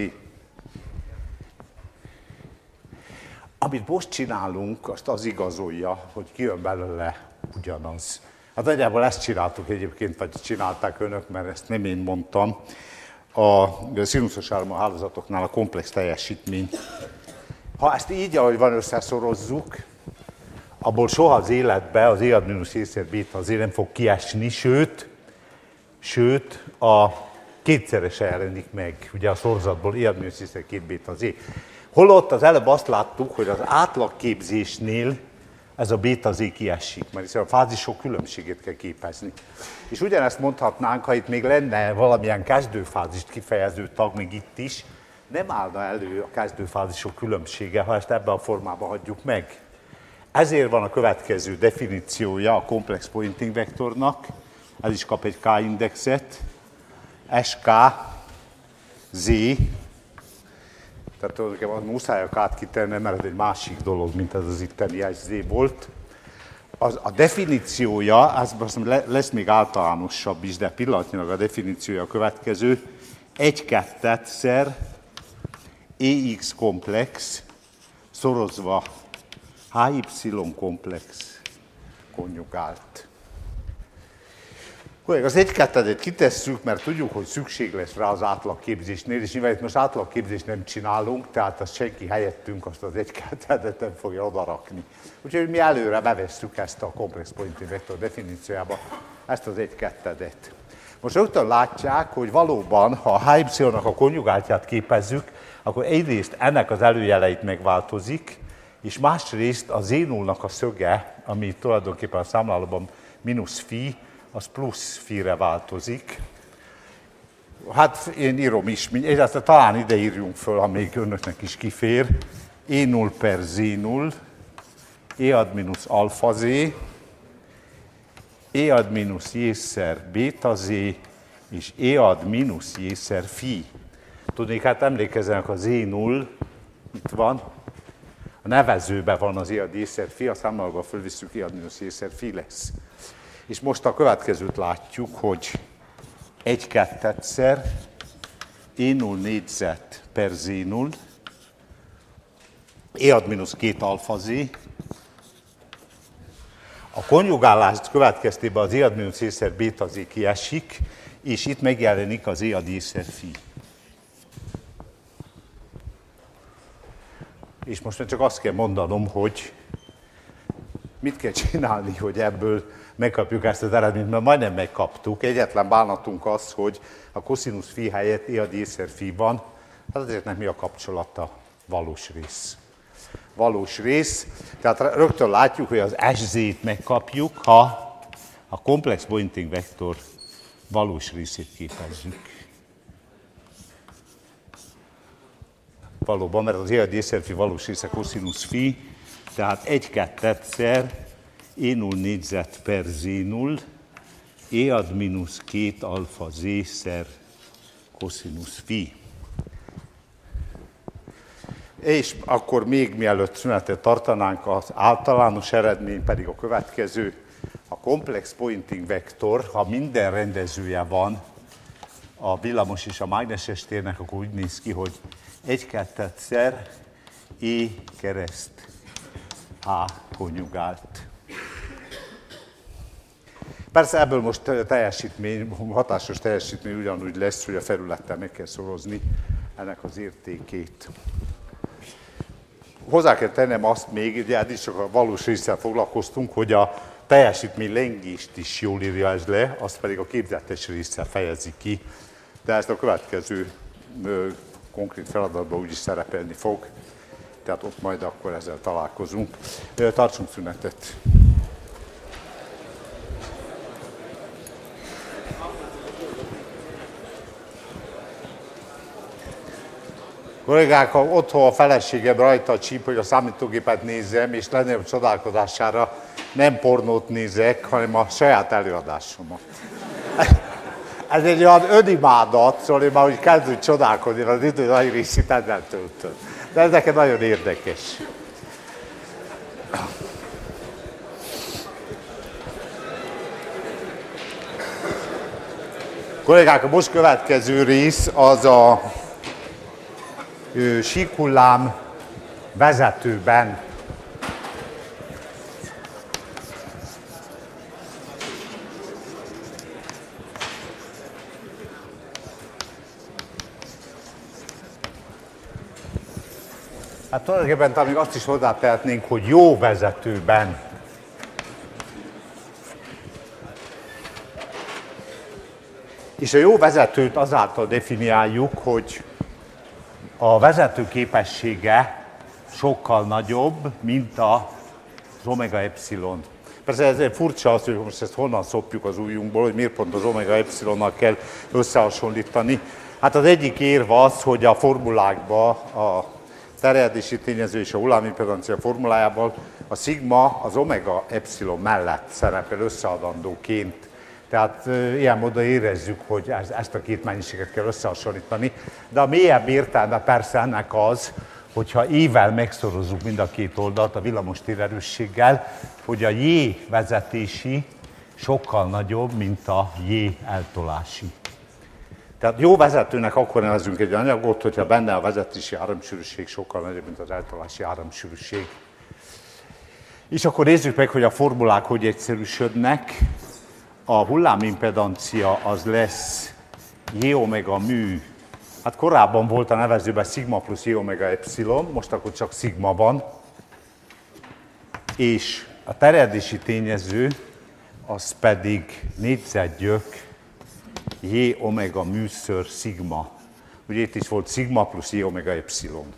A: Amit most csinálunk, azt az igazolja, hogy kijön belőle ugyanaz. Hát nagyjából ezt csináltuk egyébként, vagy csinálták önök, mert ezt nem én mondtam. A szinuszos áramú hálózatoknál a komplex teljesítmény. Ha ezt így, ahogy van, összeszorozzuk, abból soha az életben az E ad mínusz J-szer beta azért nem fog kiesni, sőt, sőt a kétszerese jelenik meg, ugye a szorzatból E ad mínusz J-szer két beta Z. Holott az előbb azt láttuk, hogy az átlagképzésnél ez a beta Z kiesik, mert hiszen a fázisok különbségét kell képezni. És ugyanezt mondhatnánk, ha itt még lenne valamilyen kezdőfázist kifejező tag, még itt is, nem állna elő a kezdőfázisok különbsége, ha ezt ebben a formában hagyjuk meg. Ezért van a következő definíciója a komplex pointing vektornak, ez is kap egy K-indexet, S K Z, tehát tulajdonképpen muszáj a K-t kitenni, mert ez egy másik dolog, mint ez az itteni S Z volt. Az, a definíciója, az lesz még általánosabb is, de pillanatnyilag a definíciója a következő, egy kettedszer E X komplex szorozva H Y komplex konjugált. Az egy-kettőt kitesszük, mert tudjuk, hogy szükség lesz rá az átlagképzésnél, és mivel itt most átlagképzést nem csinálunk, tehát azt senki helyettünk azt az egy-kettőt nem fogja odarakni. Úgyhogy mi előre bevesszük ezt a komplex pointing vektor definíciójába, ezt az egy-kettőt. Most rögtön látják, hogy valóban, ha a há y-nak a konjugáltját képezzük, akkor egyrészt ennek az előjeleit megváltozik, és másrészt a zé nullnak a szöge, ami tulajdonképpen a számlálóban mínusz phi, az plusz phi-re változik. Hát én írom is, egyáltalán talán ide írjunk föl, amíg önöknek is kifér. E null per zé null, E ad mínusz alfa z, E ad mínusz j-szer beta z, és E ad mínusz j-szer phi. Tudnék, hát emlékezzenek, a zé null itt van, a nevezőben van az E ad j-szer phi, a számlálóba fölvisszük, E ad mínusz j-szer phi lesz. És most a következőt látjuk, hogy egy-kettőszer E null négyzet per zé null, E ad mínusz két alfa z, a konjugálás következtében az E ad mínusz j-szer beta z kiesik, és itt megjelenik az E ad j-szer phi. És most már csak azt kell mondanom, hogy mit kell csinálni, hogy ebből megkapjuk ezt az eredményt, mert majdnem megkaptuk. Egyetlen bánatunk az, hogy a koszinusz phi helyett E ad j-szer phi van, hát azért mi a kapcsolata? Valós rész. Valós rész, tehát rögtön látjuk, hogy az es zét megkapjuk, ha a komplex pointing vektor valós részét képezzük. Valóban, mert az E ad j-szer phi valós része koszinusz phi, tehát egy-kettőszer E null négyzet per zé null, E ad mínusz két alfa z-szer koszinusz phi. És akkor még mielőtt szünetet tartanánk, az általános eredmény pedig a következő. A komplex pointing vektor, ha minden rendezője van a villamos és a mágneses térnek, akkor úgy néz ki, hogy egy-kettőszer E kereszt A konjugált. Persze ebből most teljesítmény, hatásos teljesítmény ugyanúgy lesz, hogy a felülettel meg kell szorozni ennek az értékét. Hozzá kell tennem azt még, ugye eddig csak a valós résszel foglalkoztunk, hogy a teljesítmény lengést is jól írja ez le, azt pedig a képzetes résszel fejezi ki, de ezt a következő ö, konkrét feladatban úgyis szerepelni fog, tehát ott majd akkor ezzel találkozunk. Tartsunk szünetet! Kollégák, ha otthon a feleségem rajta csíp, hogy a számítógépet nézzem, és legnagyobb csodálkozására nem pornót nézek, hanem a saját előadásomat. Ez egy olyan önimádat, szóval én már úgy kezdő csodálkozni, az idő nagy részét ezzel töltöm. De ez nekem nagyon érdekes. Kollégák, a most következő rész az a síkhullám vezetőben. Hát tulajdonképpen talán még azt is hozzátehetnénk, hogy jó vezetőben. És a jó vezetőt azáltal definiáljuk, hogy a vezető képessége sokkal nagyobb, mint az omega epsilon. Persze ez furcsa az, hogy most ezt honnan szopjuk az ujjunkból, hogy miért pont az omega epsilonnal kell összehasonlítani. Hát az egyik érv az, hogy a formulákban, a terjedési tényező és a hullámimpedancia formulájában a szigma az omega epsilon mellett szerepel összeadandóként. Tehát ilyen módon érezzük, hogy ezt a két mennyiséget kell összehasonlítani. De a mélyebb értelme persze ennek az, hogyha E-vel megszorozzuk mind a két oldalt a villamos térerősséggel, hogy a J vezetési sokkal nagyobb, mint a J eltolási. Tehát jó vezetőnek akkor nevezünk egy anyagot, hogyha benne a vezetési áramsűrűség sokkal nagyobb, mint az eltolási áramsűrűség. És akkor nézzük meg, hogy a formulák hogy egyszerűsödnek. a hullámimpedancia az lesz J omega mű. Hát korábban volt a nevezőben szigma plusz J omega epsilon, most akkor csak szigma van. És a terjedési tényező az pedig négyzetgyök J omega műször szigma. Ugye itt is volt szigma plusz J omega epsilon.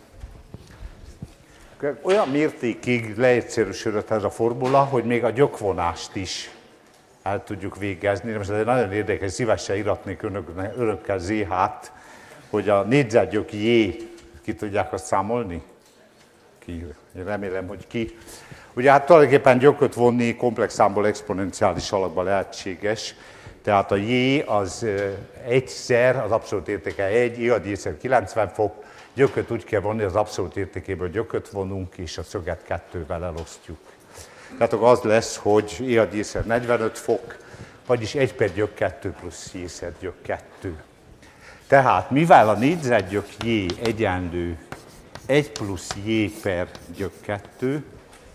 A: Olyan mértékig leegyszerűsödött ez a formula, hogy még a gyökvonást is el tudjuk végezni. Most ez egy nagyon érdekes, szívesen iratnék önöknek, önökkel zé há-t, hogy a négyzetgyök J, ki tudják azt számolni? Ki? Én remélem, hogy ki. Ugye hát tulajdonképpen gyököt vonni komplex számból exponenciális alakban lehetséges. Tehát a J az egyszer, az abszolút értéke egy, J a díszszer kilencven fok, gyököt úgy kell vonni, az abszolút értékéből gyököt vonunk, és a szöget kettővel elosztjuk. Tehát akkor az lesz, hogy J a díszszer negyvenöt fok, vagyis egy per gyök kettő plusz J-szer gyök kettő. Tehát mivel a négyzetgyök J egyenlő egy plusz J per gyök kettő,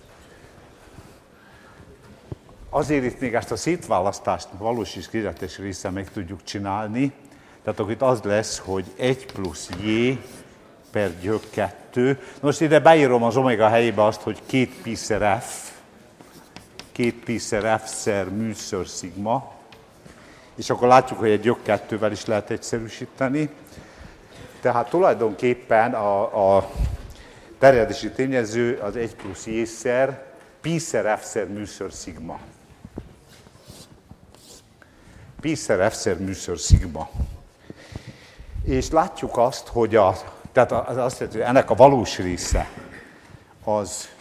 A: azért itt még ezt a szétválasztást valós és kísérletes része meg tudjuk csinálni. Tehát akkor itt az lesz, hogy egy plusz J per gyök kettő. Most ide beírom az omega helyébe azt, hogy két pi-szer F, két pi-szer F-szer műször szigma, és akkor látjuk, hogy egy gyök kettővel is lehet egyszerűsíteni. Tehát tulajdonképpen a, a terjedési tényező az egy plusz J-szer pi-szer F-szer műször szigma. Pi-szer F-szer műször szigma. És látjuk azt, hogy a, tehát az azt jelenti, hogy ennek a valós része az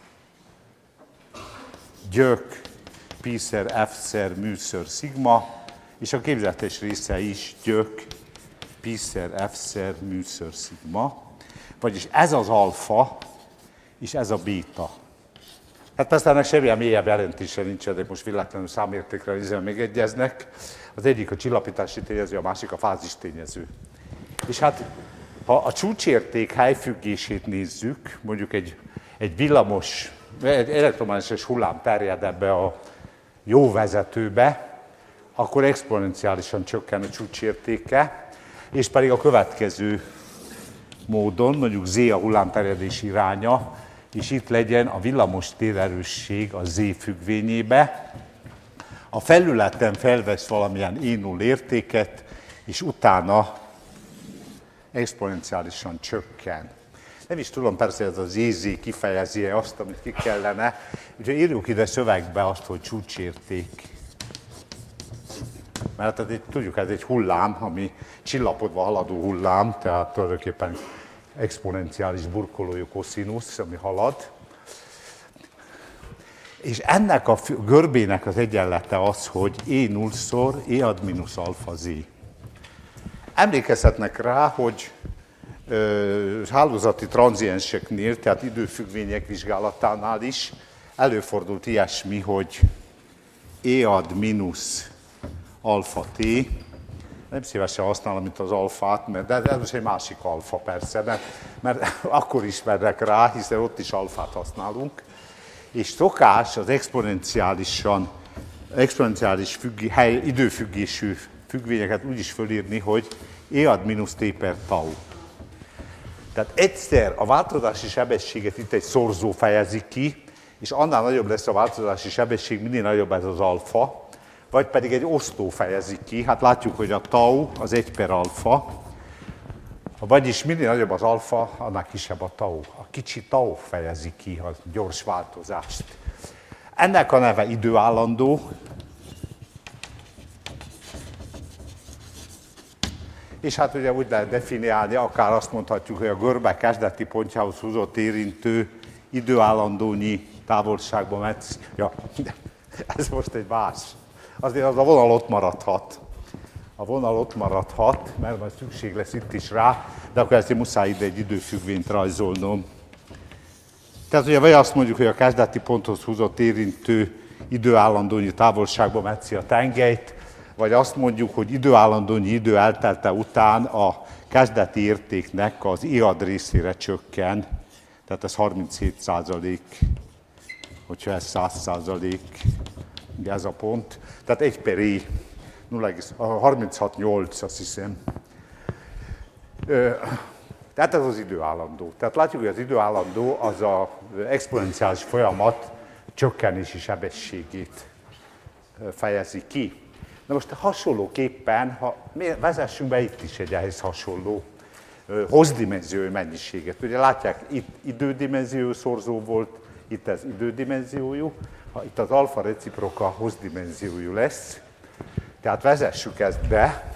A: gyök pi-szer F-szer műször szigma, és a képzeletes része is gyök pi-szer F-szer műször szigma. Vagyis ez az alfa, és ez a béta. Hát persze ennek semmilyen mélyebb jelentése nincsen, de most világtalanul számértékre nézve megegyeznek. Az egyik a csillapítási tényező, a másik a fázis tényező. És hát, ha a csúcsérték helyfüggését nézzük, mondjuk egy, egy villamos, egy elektromágneses hullám terjed ebbe a jó vezetőbe, akkor exponenciálisan csökken a csúcsértéke, és pedig a következő módon, mondjuk Z a hullámterjedési iránya, és itt legyen a villamos térerősség a Z függvényébe. A felületen felvesz valamilyen I null értéket, és utána exponenciálisan csökken. Nem is tudom persze, ez az Z Z kifejezi-e azt, amit ki kellene. Úgyhogy írjuk ide szövegbe azt, hogy csúcsérték. Mert hát tudjuk, ez egy hullám, ami csillapodva haladó hullám, tehát tulajdonképpen exponenciális burkolójú koszinusz, ami halad. És ennek a görbének az egyenlete az, hogy E nullszor E ad mínusz alfa Z. Emlékezhetnek rá, hogy ö, hálózati tranzienseknél, tehát időfüggvények vizsgálatánál is előfordult ilyesmi, hogy E ad mínusz alfa T. Nem szívesen használom, mint az alfát, mert, de ez most egy másik alfa persze, mert, mert akkor ismernek rá, hiszen ott is alfát használunk. És szokás az exponenciálisan, exponenciális függ, hely, időfüggésű függvényeket úgy is fölírni, hogy E ad mínusz T per tau. Tehát egyszer a változási sebességet itt egy szorzó fejezi ki, és annál nagyobb lesz a változási sebesség, minél nagyobb ez az alfa, vagy pedig egy osztó fejezi ki. Hát látjuk, hogy a tau az egy per alfa, vagyis minél nagyobb az alfa, annál kisebb a tau. A kicsi tau fejezi ki a gyors változást. Ennek a neve időállandó. És hát ugye úgy lehet definiálni, akár azt mondhatjuk, hogy a görbe kezdeti pontjához húzott érintő időállandónyi távolságban metsz. Ja, ez most egy más. Azért az a vonal ott maradhat. A vonal ott maradhat, mert majd szükség lesz itt is rá, de akkor ezt muszáj ide egy időfüggvényt rajzolnom. Tehát ugye vagy azt mondjuk, hogy a kezdeti ponthoz húzott érintő időállandónyi távolságban metszi a tengelyt, vagy azt mondjuk, hogy időállandónyi idő eltelte után a kezdeti értéknek az I ad részére csökken, tehát ez harminchét százalék, hogyha ez száz százalék, ugye ez a pont, tehát egy per i, harminchat nyolc, azt hiszem. Tehát ez az időállandó. Tehát látjuk, hogy az időállandó az az exponenciális folyamat csökkenési sebességét fejezi ki. Na most hasonlóképpen, ha vezessünk be itt is egy ehhez hasonló hozdimenziói mennyiséget. Ugye látják, itt idődimenzió szorzó volt, itt ez idődimenziójú, ha itt az alfa reciproka hozdimenziójú lesz. Tehát vezessük ezt be.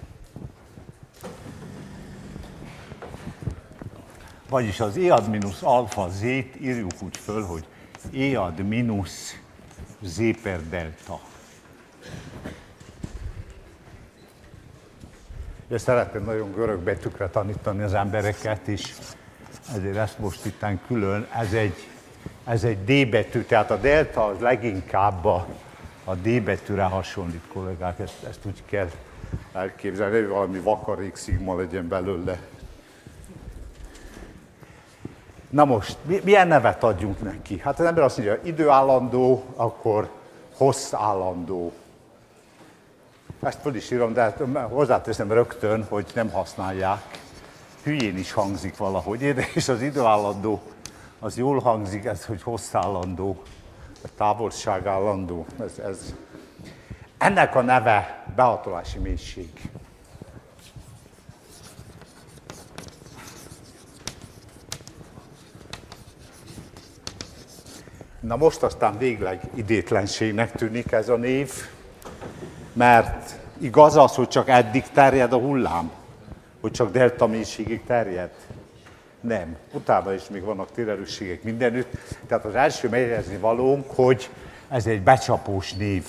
A: Vagyis az e ad mínusz alfa z-t írjuk úgy föl, hogy e ad mínusz z per delta. Én szeretném nagyon görög betűkre tanítani az embereket is, ezért ezt most itt külön, ez egy, ez egy D betű, tehát a delta az leginkább a, a D betűre hasonlít, kollégák, ezt, ezt úgy kell elképzelni, hogy valami vakarék szigma legyen belőle. Na most, milyen nevet adjunk neki? Hát az ember azt mondja, időállandó, akkor hosszállandó. Ezt föl is írom, de hozzáteszem rögtön, hogy nem használják. Hülyén is hangzik valahogy, és az időállandó az jól hangzik, ez, hogy hosszállandó, vagy távolságállandó. Ez, ez. Ennek a neve behatolási mélység. Na most aztán végleg idétlenségnek tűnik ez a név, mert igaz az, hogy csak eddig terjed a hullám, hogy csak delta mélységig terjed? Nem. Utána is még vannak térerősségek mindenütt. Tehát az első megjegyezni valónk, hogy ez egy becsapós név.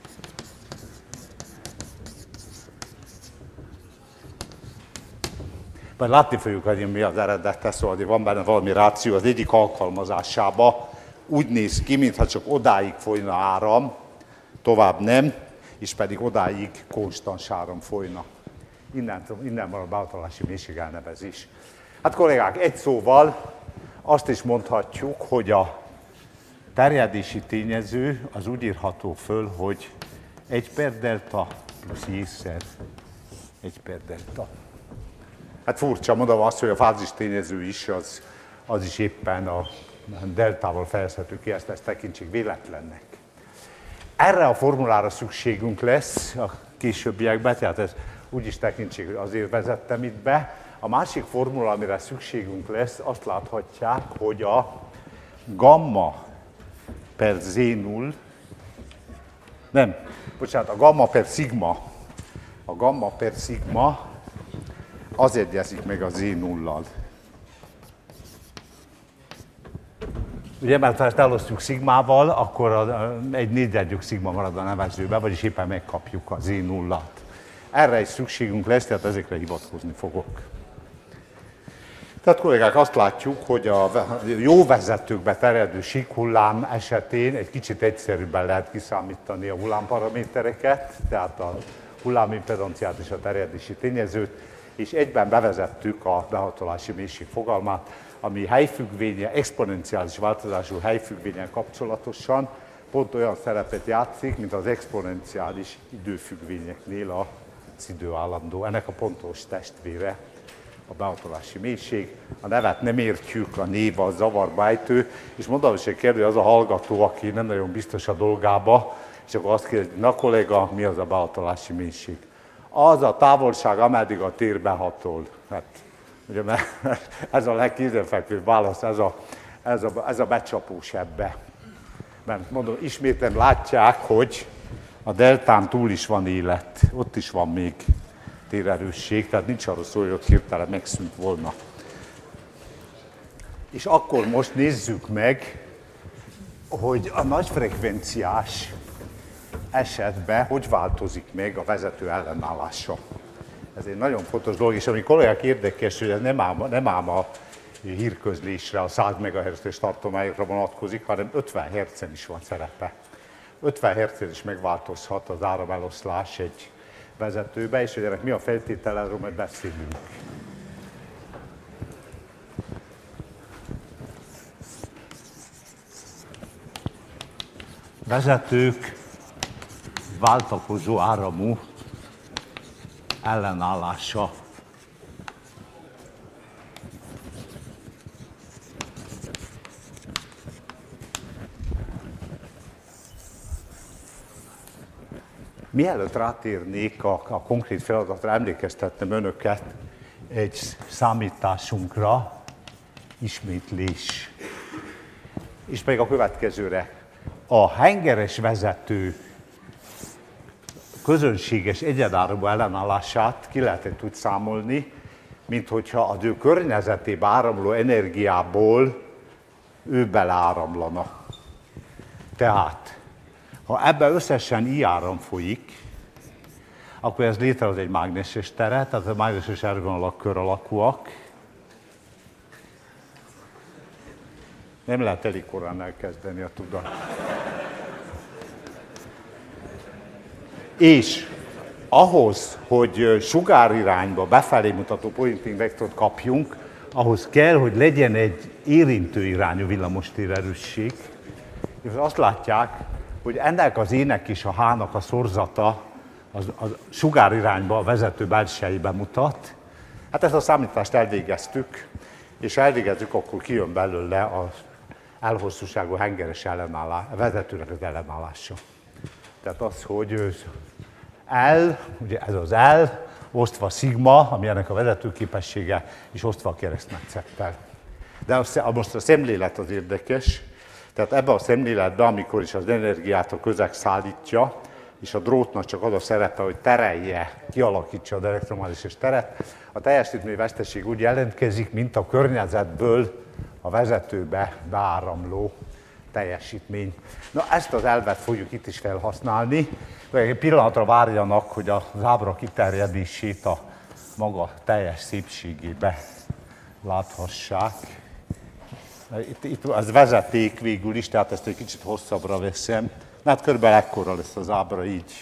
A: Majd látni fogjuk, hogy mi az eredete, szóval van benne valami ráció az egyik alkalmazásában. Úgy néz ki, mintha csak odáig folyna áram, tovább nem, és pedig odáig konstans áram folyna. Innen, innen van a behatolási mélység elnevezés. Hát kollégák, egy szóval azt is mondhatjuk, hogy a terjedési tényező az úgy írható föl, hogy egy per delta plusz j-szer egy per delta. Hát furcsa, mondom azt, hogy a fázis tényező is, az, az is éppen a deltával fejezhető ki, ezt, ezt tekintsük véletlennek. Erre a formulára szükségünk lesz a későbbiekben, tehát ez úgy is tekintsük, hogy azért vezettem itt be. A másik formula, amire szükségünk lesz, azt láthatják, hogy a gamma per z null, nem, bocsánat, a gamma per szigma, a gamma per szigma az egyezik meg a z nullal. Ugye, mert ha ezt elosztjuk szigmával, akkor a, egy négyegyük szigma marad a nevezőbe, vagyis éppen megkapjuk a z nullát. Erre is szükségünk lesz, tehát ezekre hivatkozni fogok. Tehát kollégák, azt látjuk, hogy a jó vezetőkbe terjedő síkhullám esetén egy kicsit egyszerűbben lehet kiszámítani a hullámparamétereket, tehát a hullámimpedanciát és a terjedési tényezőt, és egyben bevezettük a behatolási mélység fogalmát, ami helyfüggvénye, exponenciális változású helyfüggvényen kapcsolatosan pont olyan szerepet játszik, mint az exponenciális időfüggvényeknél az időállandó. Ennek a pontos testvére a behatolási mélység. A nevet nem értjük, a név az zavarba ejtő, és mondom, hogy kérdő az a hallgató, aki nem nagyon biztos a dolgába, és akkor azt kérdezi, na kolléga, mi az a behatolási mélység? Az a távolság, ameddig a tér behatol. Hát, ugye, ez a legkézenfekvőbb válasz, ez a, ez, a, ez a becsapós ebbe. Mert mondom, isméten látják, hogy a deltán túl is van élet, ott is van még térerősség, tehát nincs arról szó, hogy ott hirtelen megszűnt volna. És akkor most nézzük meg, hogy a nagyfrekvenciás esetben hogy változik meg a vezető ellenállása. Ez egy nagyon fontos dolog, és ami kollégák érdekes, hogy ez nem ám, nem ám a hírközlésre, a száz megahertzes tartományokra vonatkozik, hanem ötven hertzen is van szerepe. ötven hertzen is megváltozhat az árameloszlás egy vezetőbe, és hogy ennek mi a feltétele, erről majd beszélünk. Vezetők váltakozó áramú ellenállása. Mielőtt rátérnék a, a konkrét feladatra, emlékeztetnem önöket egy számításunkra, ismétlés. És pedig a következőre. A hengeres vezető közönséges egyenáramú ellenállását ki lehetett úgy számolni, mint hogyha az ő környezetébe áramló energiából ő beleáramlana. Tehát, ha ebben összesen I áram folyik, akkor ez létrehoz egy mágneses teret, tehát a mágneses erővonalak kör alakúak. Nem lehet elég korán elkezdeni a tudat. És ahhoz, hogy sugárirányba befelé mutató pointing vektort kapjunk, ahhoz kell, hogy legyen egy érintő irányú villamostérerősség. És azt látják, hogy ennek az ének és a H-nak a szorzata az, az sugárirányba, a vezető belsejében mutat. Hát ezt a számítást elvégeztük, és elvégezzük, akkor kijön belőle az elhosszúságú hengeres ellenállás, a vezetőnek az ellenállása. Tehát az, hogy L, ugye ez az L, osztva szigma, ami ennek a vezetőképessége, és osztva a keresztmetszettel. De most a szemlélet az érdekes, tehát ebben a szemléletben, amikor is az energiát a közeg szállítja, és a drótnak csak az a szerepe, hogy terelje, kialakítsa az elektromágneses teret, a teljesítményveszteség úgy jelentkezik, mint a környezetből a vezetőbe beáramló teljesítmény. Na, ezt az elvet fogjuk itt is felhasználni. Egy pillanatra várjanak, hogy az ábra kiterjedését a maga teljes szépségébe láthassák. Itt, itt az vezeték végül is, tehát ezt egy kicsit hosszabbra veszem. Hát körülbelül ekkora lesz az ábra így.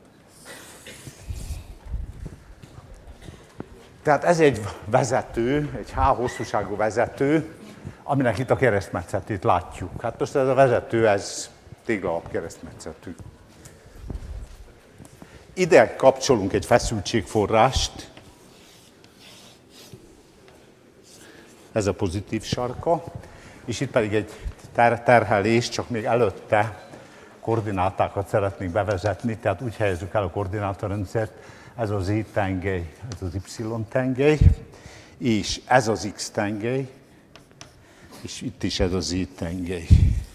A: Tehát ez egy vezető, egy H hosszúságú vezető, aminek itt a keresztmetszetét látjuk. Hát most ez a vezető, ez téglalap keresztmetszetű. Ide kapcsolunk egy feszültségforrást. Ez a pozitív sarka. És itt pedig egy ter- terhelés, csak még előtte koordinátákat szeretnénk bevezetni, tehát úgy helyezzük el a koordinátorrendszert, ez az Z tengely, ez az Y tengely, és ez az X tengely, és itt is ez a Z tengely.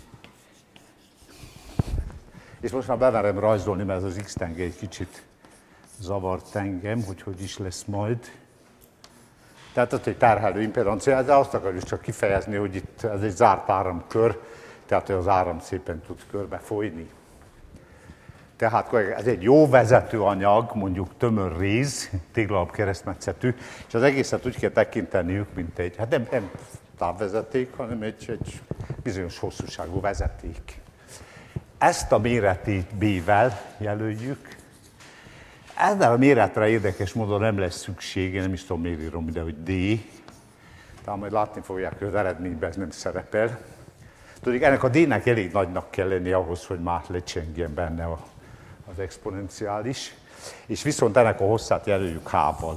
A: És most már beverem rajzolni, mert ez az X tengely egy kicsit zavart engem, hogy hogy is lesz majd. Tehát ott egy terhelő impedancia, de azt akarjuk csak kifejezni, hogy itt ez egy zárt áramkör, tehát hogy az áram szépen tud körbe folyni. Tehát ez egy jó vezető anyag, mondjuk tömör réz, téglalap keresztmetszetű, és az egészet úgy kell tekinteniük, mint egy, hát nem, nem távvezeték, hanem egy, egy bizonyos hosszúságú vezeték. Ezt a méretét B-vel jelöljük. Ezzel a méretre érdekes módon nem lesz szükség, én nem is tudom, miért írom ide, hogy D. Tehát majd látni fogják, hogy az eredményben ez nem szerepel. Tudjuk, ennek a D-nek elég nagynak kell lenni ahhoz, hogy már lecsengjen benne a, az exponenciális. És viszont ennek a hosszát jelöljük H-val.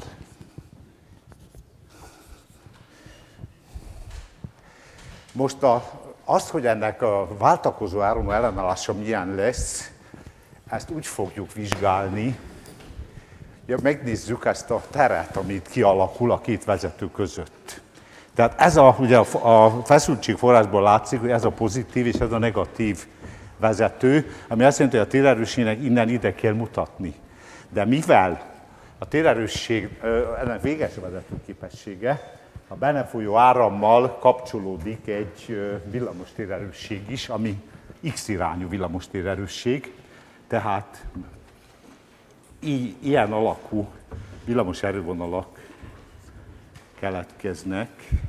A: Most a, az, hogy ennek a váltakozó áramú ellenállása milyen lesz, ezt úgy fogjuk vizsgálni, hogy megnézzük ezt a teret, amit kialakul a két vezető között. Tehát ez a, ugye a feszültségforrásból látszik, hogy ez a pozitív és ez a negatív vezető, ami azt jelenti, hogy a térerősségnek innen ide kell mutatni. De mivel a térerősség ennek véges vezető képessége, a benne folyó árammal kapcsolódik egy villamos térerősség is, ami X irányú villamos térerősség, tehát i- ilyen alakú villamos erővonalak keletkeznek,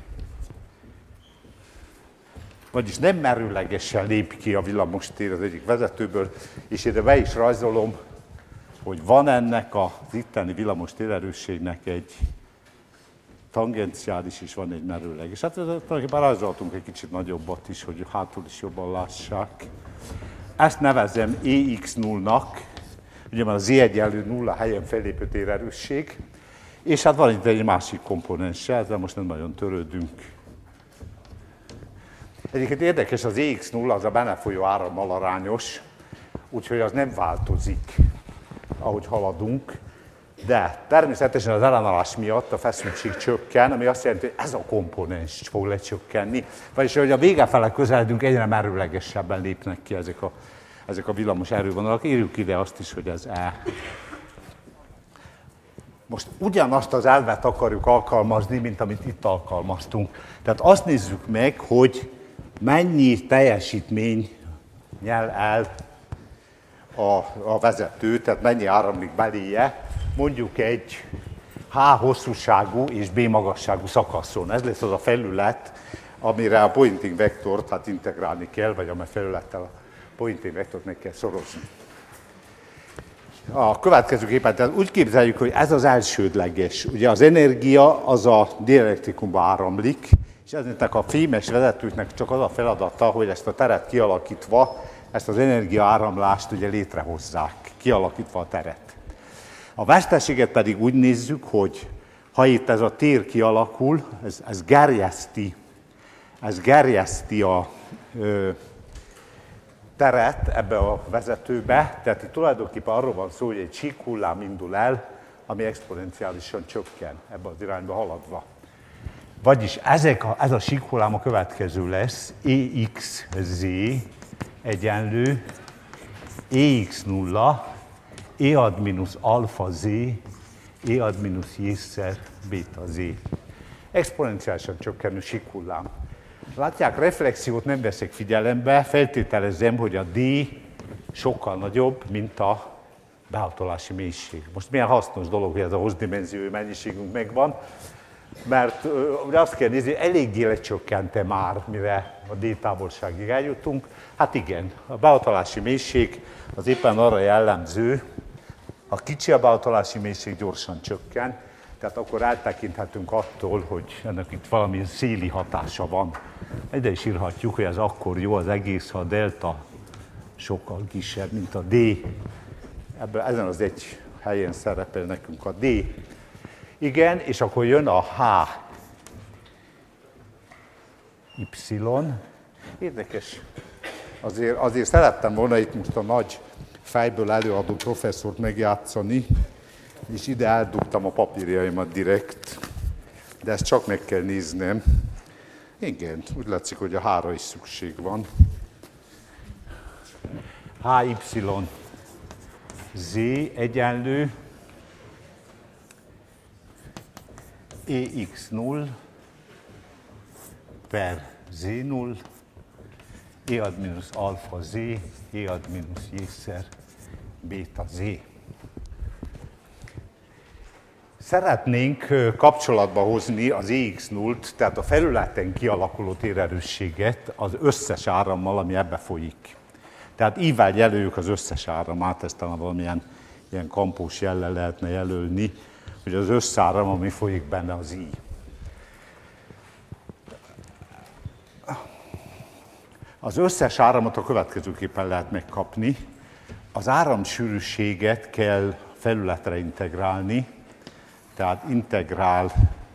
A: vagyis nem merőlegesen lép ki a villamostér az egyik vezetőből, és ide be is rajzolom, hogy van ennek az itteni villamos térerősségnek egy tangenciális, és van egy merőleges. Hát tulajdonképpen rajzoltunk egy kicsit nagyobbat is, hogy hátul is jobban lássák. Ezt nevezem E X null-nak, ugye már az Z egyenlő nulla helyen fellépő térerősség, és hát van itt egy másik komponense, ezzel most nem nagyon törődünk. Egyébként érdekes, az E X nulla az a benne folyó árammal arányos, úgyhogy az nem változik, ahogy haladunk, de természetesen az ellenállás miatt a feszültség csökken, ami azt jelenti, hogy ez a komponens fog lecsökkenni, vagyis hogy a vége fele közeledünk, egyre merőlegesebben lépnek ki ezek a, ezek a villamos erővonalak. Írjuk ide azt is, hogy ez E. Most ugyanazt az elvet akarjuk alkalmazni, mint amit itt alkalmaztunk. Tehát azt nézzük meg, hogy mennyi teljesítmény nyel el a, a vezető, tehát mennyi áramlik beléje, mondjuk egy H hosszúságú és B magasságú szakaszon. Ez lesz az a felület, amire a pointing vektort hát integrálni kell, vagy amely felülettel a pointing vektort meg kell szorozni. A következőképpen tehát úgy képzeljük, hogy ez az elsődleges. Ugye az energia az a dielektrikumba áramlik, és ezeknek a fémes vezetőknek csak az a feladata, hogy ezt a teret kialakítva, ezt az energiaáramlást ugye létrehozzák, kialakítva a teret. A veszteséget pedig úgy nézzük, hogy ha itt ez a tér kialakul, ez, ez gerjeszti, ez gerjeszti a ö, teret ebbe a vezetőbe, tehát itt tulajdonképpen arról van szó, hogy egy síkhullám indul el, ami exponenciálisan csökken ebbe az irányba haladva. Vagyis ezek a, ez a síkhullám a következő lesz, E X Z egyenlő E X nulla, E ad mínusz alfa Z, E ad mínusz J-szer beta Z. Exponenciálisan csökkenő síkhullám. Látják, reflexiót nem veszek figyelembe, feltételezem, hogy a D sokkal nagyobb, mint a behatolási mélység. Most milyen hasznos dolog, hogy ez a hozdimenziói mennyiségünk megvan, mert ugye azt kell nézni, eléggé lecsökkente már, mire a D távolságig eljutunk. Hát igen, a behatolási mélység az éppen arra jellemző, ha kicsi a behatolási mélység, gyorsan csökken, tehát akkor eltekinthetünk attól, hogy ennek itt valami széli hatása van. Ide is írhatjuk, hogy ez akkor jó az egész, ha a delta sokkal kisebb, mint a D. Ebben, ezen az egy helyen szerepel nekünk a D. Igen, és akkor jön a H. Y. Érdekes. Azért, azért szerettem volna itt most a nagy fejből előadó professzort megjátszani, és ide eldugtam a papírjaimat direkt, de ezt csak meg kell néznem. Igen, úgy látszik, hogy a H-ra is szükség van. H Y Z egyenlő E X null per Z null, E ad mínusz alfa Z, E ad mínusz J-szer beta Z. Szeretnénk kapcsolatba hozni az E X nullt, tehát a felületen kialakuló térerősséget az összes árammal, ami ebbe folyik. Tehát ível jelöljük az összes áramát, ezt talán valamilyen ilyen kampós jellel lehetne jelölni, hogy az összáram, ami folyik benne, az I. Az összes áramot a következőképpen lehet megkapni. Az áramsűrűséget kell felületre integrálni, tehát integrál,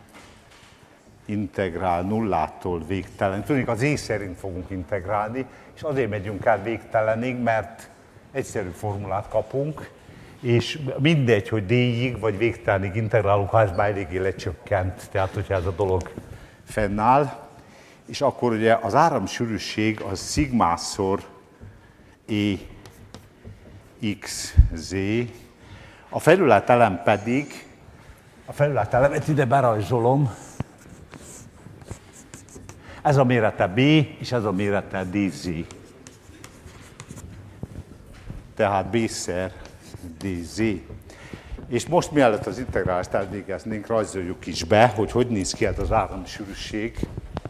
A: integrál nullától végtelen. Tudjuk, az E szerint fogunk integrálni, és azért megyünk el végtelenig, mert egyszerű formulát kapunk, és mindegy, hogy D-ig vagy végtelenig integrálunk, ha ez már eléggé lecsökkent, tehát hogyha ez a dolog fennáll. És akkor ugye az áramsűrűség az szigmászor E X Z, a felületelem pedig, a felületelemet ide berajzolom, ez a mérete B, és ez a mérete D Z. Tehát B-szer D Z. És most mielőtt az integrálást elvégeznénk, rajzoljuk is be, hogy hogy néz ki ez az áramsűrűség.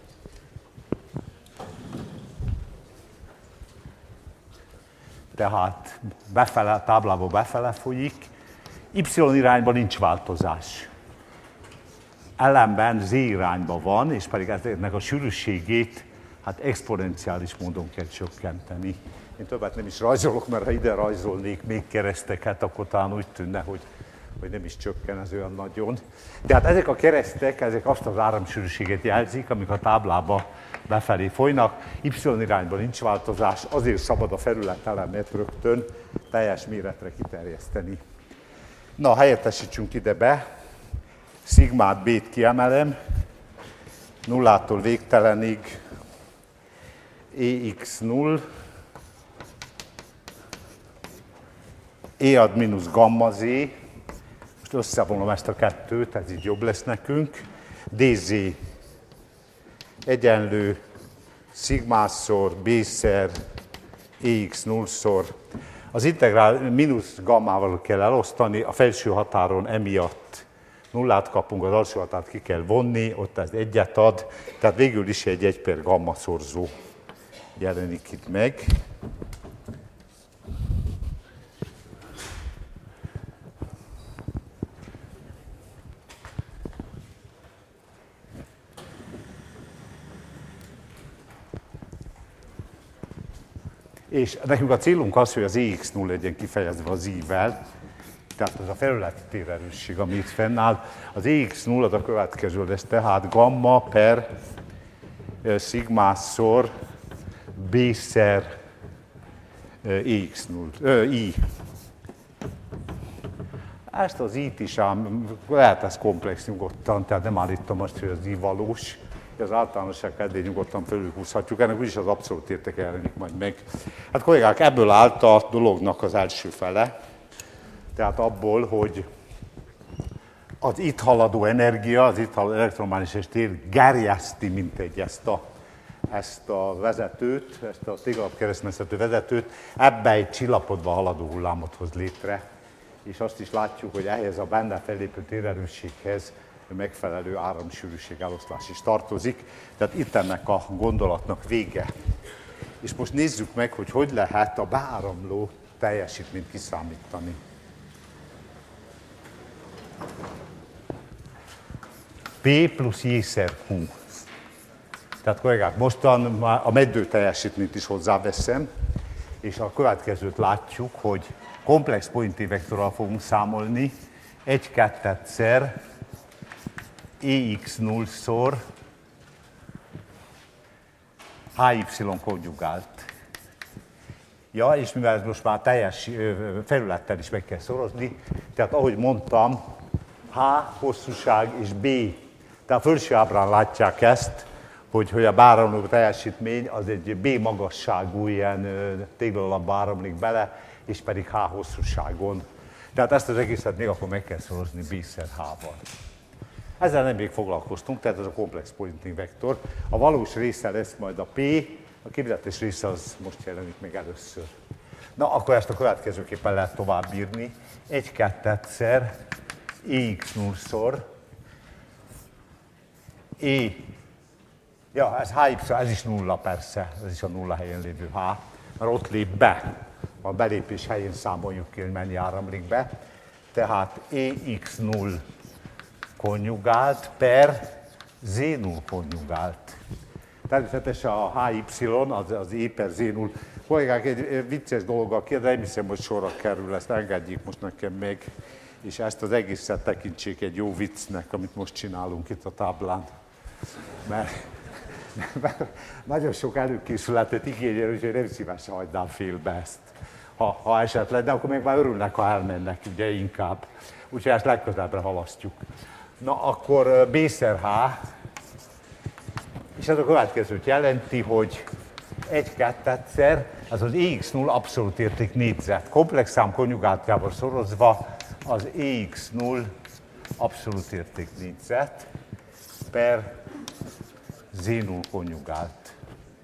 A: Tehát befele, táblából befele folyik. Y irányban nincs változás. Ellenben Z irányban van, és pedig ennek a sűrűségét hát exponenciális módon kell csökkenteni. Én többet nem is rajzolok, mert ha ide rajzolnék még kereszteket, akkor talán úgy tűnne, hogy, hogy nem is csökken ez olyan nagyon. De hát ezek a keresztek, ezek azt az áramsűrűséget jelzik, amik a táblába befelé folynak. Y irányban nincs változás, azért szabad a felületelemet rögtön teljes méretre kiterjeszteni. Na, helyettesítsünk ide be. Szigmát B-t kiemelem, nullától végtelenig E x null, E ad mínusz gamma Z, most összevonom ezt a kettőt, ez így jobb lesz nekünk, dz egyenlő szigmászor B-szer E x null-szor. Az integrál mínusz gammával kell elosztani, a felső határon emiatt nullát kapunk, az alsó határt ki kell vonni, ott ez egyet ad, tehát végül is egy egy per gamma szorzó jelenik itt meg. És nekünk a célunk az, hogy az E x null legyen kifejezve az I-vel, tehát az a felületi térerősség, ami itt fennáll. Az E x null az a következő lesz, tehát gamma per szigmászor B-szer E x null, ö, I. Ezt az I-t is ám, lehet ez komplex nyugodtan, tehát nem állítom azt, hogy az I valós. Az általánosság kedvéért nyugodtan fölülhúzhatjuk, ennek úgyis az abszolút értéke jelenik majd meg. Hát kollégák, ebből állt a dolognak az első fele, tehát abból, hogy az itt haladó energia, az itt haladó elektromágneses tér gerjeszti mintegy ezt a, ezt a vezetőt, ezt a téglalapkeresztmetszető vezetőt, ebbe egy csillapodva haladó hullámot hoz létre, és azt is látjuk, hogy ehhez a benne fellépő térerősséghez megfelelő áramsűrűség eloszlás is tartozik. Tehát itt ennek a gondolatnak vége. És most nézzük meg, hogy hogy lehet a beáramló teljesítményt kiszámítani. P plusz J-szer Q. Tehát kollégák, mostan a meddő teljesítményt is hozzáveszem, és a következőt látjuk, hogy komplex pointé vektorral fogunk számolni, egy kettedszer E x null-szor H Y konjugált. Ja, és mivel ez most már teljes felülettel is meg kell szorozni, tehát ahogy mondtam, H hosszúság és B, tehát a felső ábrán látják ezt, hogy, hogy a beáramló teljesítmény az egy B magasságú ilyen téglalapba áramlik bele, és pedig H hosszúságon. Tehát ezt az egészet még akkor meg kell szorozni B-szer H-val. Ezzel nem még foglalkoztunk, tehát ez a komplex pointing vektor. A valós része lesz majd a P, a képzetes része az most jelenik meg először. Na, akkor ezt a következőképpen lehet tovább írni. egy kettedszer E x null-szor E, ja, ez H Y, ez is nulla persze, ez is a nulla helyen lévő H, mert ott lép be. A belépés helyén számoljuk ki, hogy mennyi áramlik be. Tehát E x null konjugált per Z null konjugált. Természetesen a H Y, az, az E per Z null. Kollégák, egy vicces dologgal kérde, nem hiszem, hogy sorra kerül, ezt engedjék most nekem meg, és ezt az egészet tekintsék egy jó viccnek, amit most csinálunk itt a táblán. Mert, mert nagyon sok előkészületet igényel, úgyhogy nem szívesen hagynám félbe ezt. Ha, ha esetleg, de akkor még már örülnek, ha elmennek, ugye inkább. Úgyhogy ezt legközelebbre halasztjuk. Na, akkor B-szer H, és ez a következőt jelenti, hogy egy kettedszer, az az E x null abszolút érték négyzet. Komplex szám konjugáltjával szorozva az E x null abszolút érték négyzet per Z null konjugált.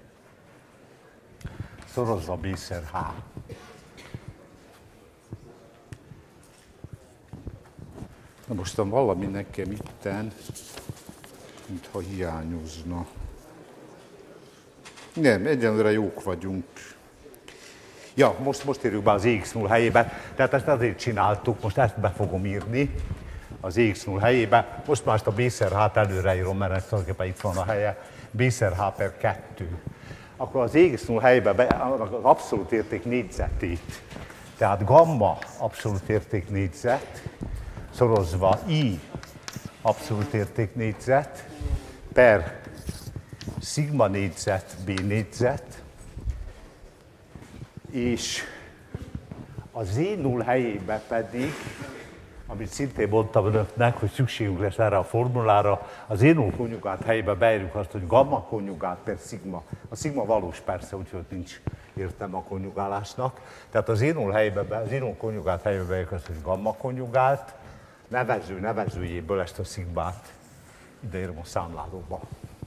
A: Szorozva B-szer H. Na mostan valami nekem itten, mintha hiányozna. Nem, egyenlőre jók vagyunk. Ja, most, most érjük be az E x null helyébe, tehát ezt azért csináltuk, most ezt be fogom írni. az x null helyébe. Most már ezt a b szer h-t előre írom, mert tulajdonképpen itt van a helye. b szer h per kettő. Akkor az x null helyébe be, az abszolút érték négyzetét. Tehát gamma abszolút érték négyzet, szorozva i abszolút érték négyzet, per szigma négyzet, b négyzet, és a zé null helyébe pedig, amit szintén mondtam önöknek, hogy szükségünk lesz erre a formulára, a zé null konjugát helyébe beírjuk azt, hogy gamma konjugát per szigma. A szigma valós persze, úgyhogy nincs értelme a konjugálásnak. Tehát a zé null helyébe, a zé null konjugát helyébe beírjuk azt, hogy gamma konjugált, nevező nevezőjéből ezt a szigmát ideírom a számlálóba.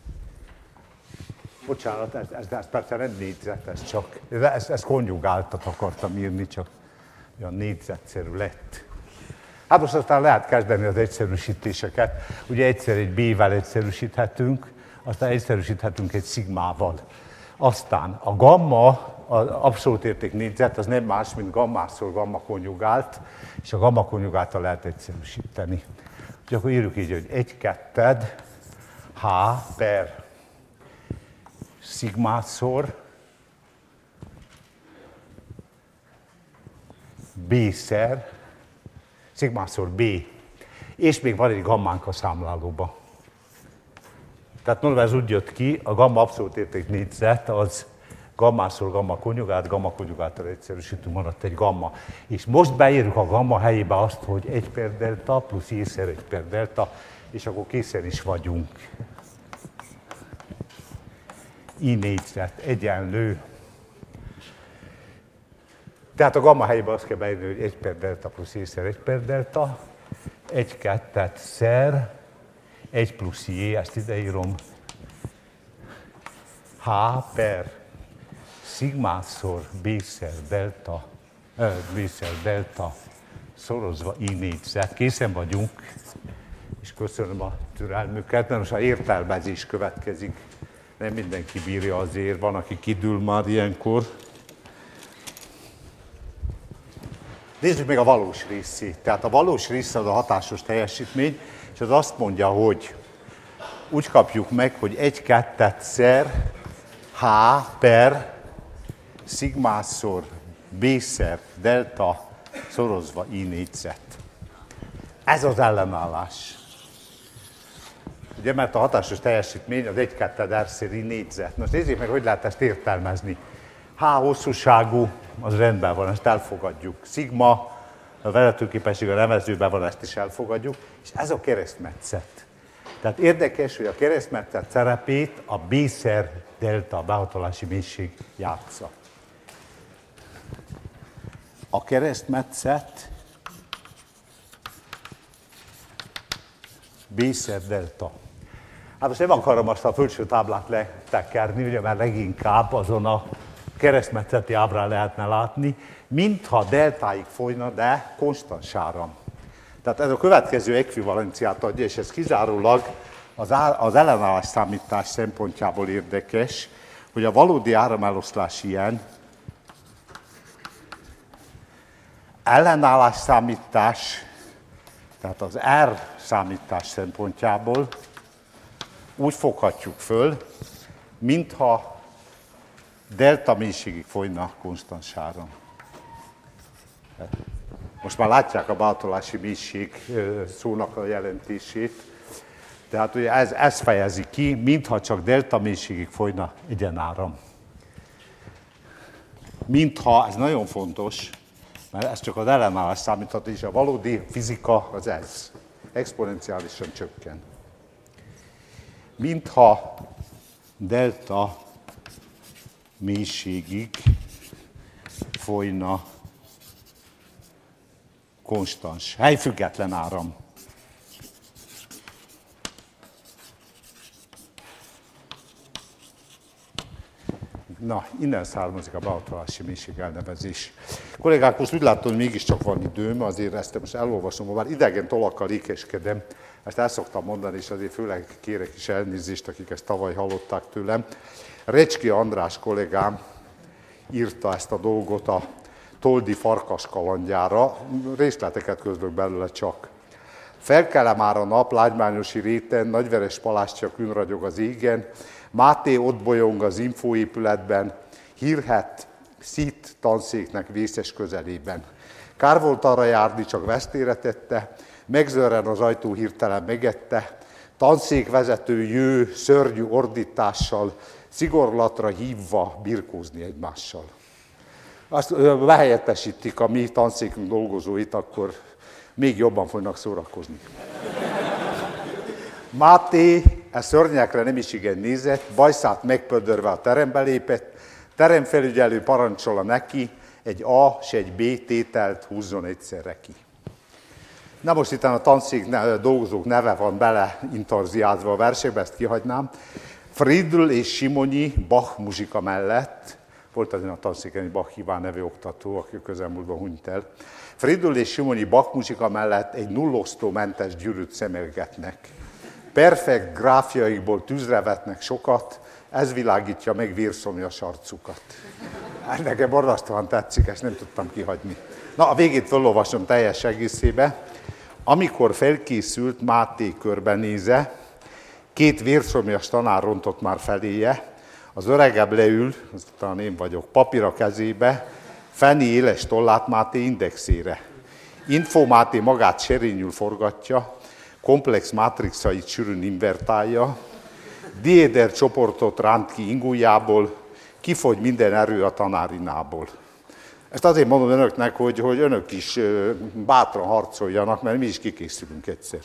A: Bocsánat, ez, ez, ez persze nem négyzet, ez csak, ezt, ezt konjugáltat akartam írni, csak olyan négyzetszerű lett. Hát most aztán lehet kezdeni az egyszerűsítéseket. Ugye egyszer egy b-vel egyszerűsíthetünk, aztán egyszerűsíthetünk egy szigmával. Aztán a gamma, az abszolút érték négyzet, az nem más, mint gammaszor gamma konjugált, és a gamma konjugáltal lehet egyszerűsíteni. Úgyhogy akkor írjuk így, hogy egy ketted h per szigmaszor b-szer, szigmaszor b, és még van egy gammánk a számlálóba. Tehát mondom, ez úgy jött ki, a gamma abszolút érték négyzet, az gammaszor gamma konjugált, gamma konjugáltal egyszerűsítünk, maradt egy gamma. És most beírjuk a gamma helyébe azt, hogy egy per delta plusz i-szer egy per delta, és akkor készen is vagyunk. I négyzet egyenlő. Tehát a gamma helyében azt kell beírni, hogy egy per delta plusz i-szer egy per delta, egy kettet szer, egy plusz i, ezt ideírom, h per szigmaszor b-szer delta, äh, b-szer delta szorozva i négyzet. Készen vagyunk, és köszönöm a türelmüket, mert most a értelmezés következik. Nem mindenki bírja azért, van, aki kidül már ilyenkor. Nézzük meg a valós részét. Tehát a valós része az a hatásos teljesítmény, és az azt mondja, hogy úgy kapjuk meg, hogy egy kettet szer h per szigmaszor b-szer delta szorozva i négyzet. Ez az ellenállás. Ugye, mert a hatásos teljesítmény az egy ketted r-szer i négyzet. Most nézzék meg, hogy lehet ezt értelmezni. H hosszúságú, az rendben van, ezt elfogadjuk. Szigma, a vezetőképesség a nevezőben van, ezt is elfogadjuk. És ez a keresztmetszet. Tehát érdekes, hogy a keresztmetszet szerepét a b-szer delta, a behatolási mélység játsza. A keresztmetszet b-szer delta. Hát most nem akarom azt a felső táblát letekerni, ugye, mert leginkább azon a keresztmetszeti ábrán lehetne látni, mintha deltáig folyna, de konstans áram. Tehát ez a következő ekvivalenciát adja, és ez kizárólag az, az ellenállás számítás szempontjából érdekes, hogy a valódi árameloszlás ilyen, ellenállás számítás, tehát az R számítás szempontjából úgy foghatjuk föl, mintha delta mélységig folyna konstans áram. Most már látják a behatolási mélység szónak a jelentését. Tehát ugye ez, ez fejezi ki, mintha csak delta mélységig folyna egyenáram. Mintha, ez nagyon fontos, mert ez csak az ellenállás számíthat, és a valódi fizika az ez. Exponenciálisan csökken. Mintha delta mélységig folyna konstans, helyfüggetlen áram. Na, innen származik a behatolási mélység elnevezés. Kollégák, most úgy látom, hogy mégiscsak van időm, azért ezt most elolvasom, ha már idegen tolakkal ékeskedem, ezt el szoktam mondani, és azért főleg kérek is elnézést, akik ezt tavaly hallották tőlem. Recski András kollégám írta ezt a dolgot a Toldi farkas kalandjára, részleteket közlök belőle csak. Felkele már a nap lágymányosi réten, nagyveres palástja künragyog az égen, Máté ott bolyong az infóépületben, hírhet szit tanszéknek vészes közelében. Kár volt arra járni, csak vesztére tette, megzörren az ajtó hirtelen megette, tanszékvezető jő, szörnyű ordítással, szigorlatra hívva birkózni egymással. Azt behelyettesítik a mi tanszékünk dolgozóit, akkor még jobban fognak szórakozni. Máté e szörnyekre nem is igen nézett, bajszát megpördörve a terembe lépett, teremfelügyelő parancsola neki, egy A s egy B tételt húzzon egyszerre ki. Na most itt a tanszék dolgozók neve van bele intarziázva a versekbe, ezt kihagynám. Friedl és Simonyi Bach muzsika mellett, volt azon a tanszéken egy Bach Iván nevű oktató, aki közelmúltban hunyt el. Friedl és Simonyi Bach muzsika mellett egy nullosztómentes gyűrűt szemelgetnek. Perfekt gráfjaikból tűzre vetnek sokat, ez világítja meg vérszomjas arcukat. Nekem borzasztóan tetszik, ezt nem tudtam kihagyni. Na, a végét felolvasom teljes egészébe. Amikor felkészült, Máté körbenéze, két vérszomjas tanár rontott már feléje, az öregebb leül, az talán én vagyok, papír a kezébe, fenni éles tollát Máté indexére. Info Máté magát serényül forgatja, komplex mátrixait sűrűn invertálja, diéder csoportot ránt ki ingújából, kifogy minden erő a tanárinából. Ezt azért mondom önöknek, hogy, hogy önök is bátran harcoljanak, mert mi is kikészülünk egyszer.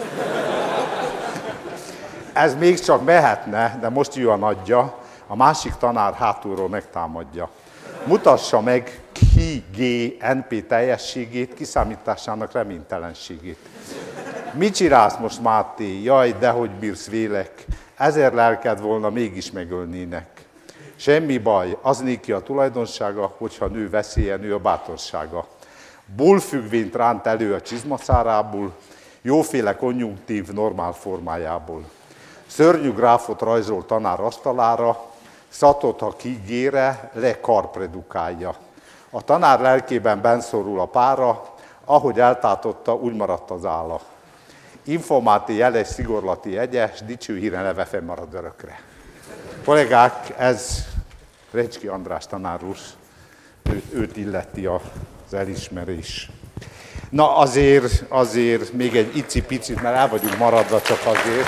A: Ez még csak mehetne, de most jön a nagyja, a másik tanár hátulról megtámadja. Mutassa meg Ki G N P teljességét, kiszámításának reménytelenségét. Mit csinálsz most, Máté? Jaj, dehogy bírsz vélek. Ezer lelked volna, mégis megölnének. Semmi baj, az néki a tulajdonsága, hogyha nő veszélye, nő a bátorsága. Bullfüggvényt ránt elő a csizmaszárából, jóféle konjunktív normál formájából. Szörnyű gráfot rajzol tanár asztalára, szatot, ha kigére, le karpredukálja. A tanár lelkében benszorul a pára, ahogy eltátotta, úgy maradt az álla. Informáti jeles, szigorlati egyes, dicső híre neve fennmarad örökre. Kollégák, ez Recski András tanár úr, őt, őt illeti az elismerés. Na azért, azért még egy icipicit, mert el vagyunk maradva csak azért.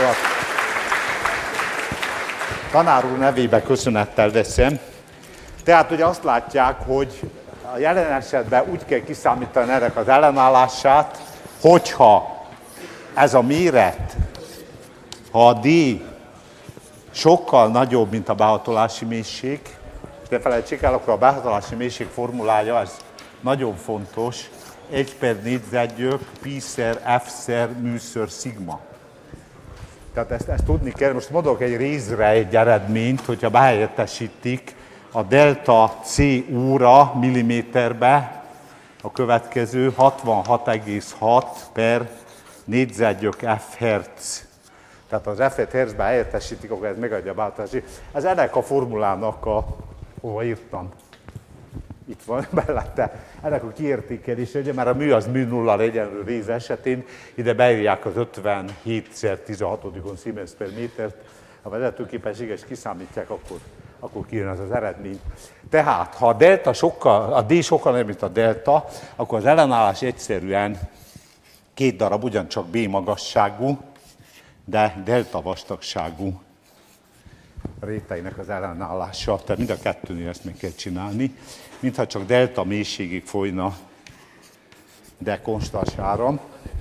A: Tanár úr nevébe köszönettel veszem. Tehát ugye azt látják, hogy a jelen esetben úgy kell kiszámítani ennek az ellenállását, hogyha ez a méret, ha a D sokkal nagyobb, mint a behatolási mélység, és ne felejtsék el, akkor a behatolási mélység formulája, ez nagyon fontos, egy per négyzetgyök, pi-szer, f-szer, mű-szer, szigma. Tehát ezt, ezt tudni kell. Most mondok egy részre egy eredményt, hogyha behelyettesítik a delta C óra milliméterbe, a következő hatvanhat egész hat per négyzetgyök F hertz. Tehát az F-et hertzbe helyettesítik, akkor ez megadja a behatolási. Ez ennek a formulának a... Hova írtam? Itt van mellette. Ennek a kiértékelése, ugye, mert a mű az mű nullal egyenlő rész esetén, ide beírják az ötvenhétszer tizenhatodikon Siemens per métert, a vezetőképességet kiszámítják, akkor, akkor kijön az az eredmény. Tehát, ha a delta sokkal, a D sokkal nem, mint a delta, akkor az ellenállás egyszerűen két darab ugyancsak B magasságú, de delta vastagságú rétegnek az ellenállása. Tehát mind a kettőnél ezt meg kell csinálni, mintha csak delta mélységig folyna, de konstans áram.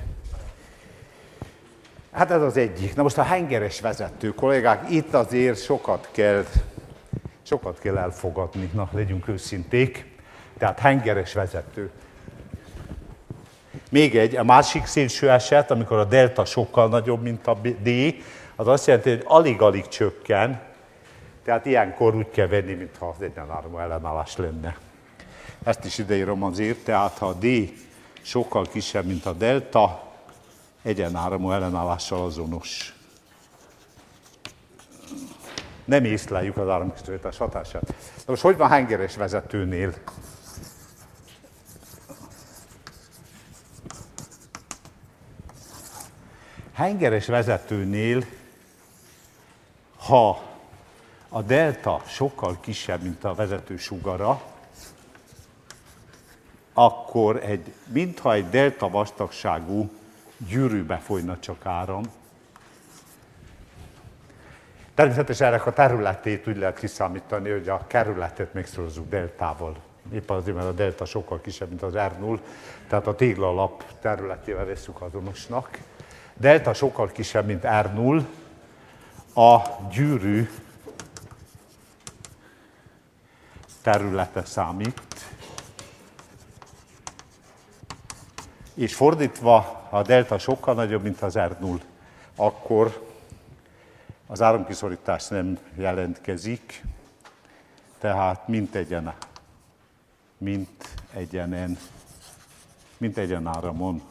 A: Hát ez az egyik. Na most a hengeres vezető kollégák, itt azért sokat kell, sokat kell elfogadni, na legyünk őszinték. Tehát hengeres vezető. Még egy, a másik szélső eset, amikor a delta sokkal nagyobb, mint a D, az azt jelenti, hogy alig-alig csökken, tehát ilyenkor úgy kell venni, mintha az egyenáramú ellenállás lenne. Ezt is ideírom azért, tehát ha a D sokkal kisebb, mint a delta, egyenáramú ellenállással azonos. Nem észleljük az áramkiszorítás hatását. De most hogy van hengeres vezetőnél? hengeres vezetőnél, ha a delta sokkal kisebb, mint a vezető sugara, akkor egy, mintha egy delta vastagságú gyűrűbe folyna csak áram. Természetesen ennek a területét úgy lehet kiszámítani, hogy a kerületet megszorozzuk deltával. Éppen azért, mert a delta sokkal kisebb, mint az R null, tehát a téglalap területével vesszük azonosnak. Delta sokkal kisebb, mint R null, a gyűrű területe számít. És fordítva, ha a delta sokkal nagyobb, mint az R null, akkor az áramkiszorítás nem jelentkezik, tehát mint egyene, mint egyenen, mint egyen áramon.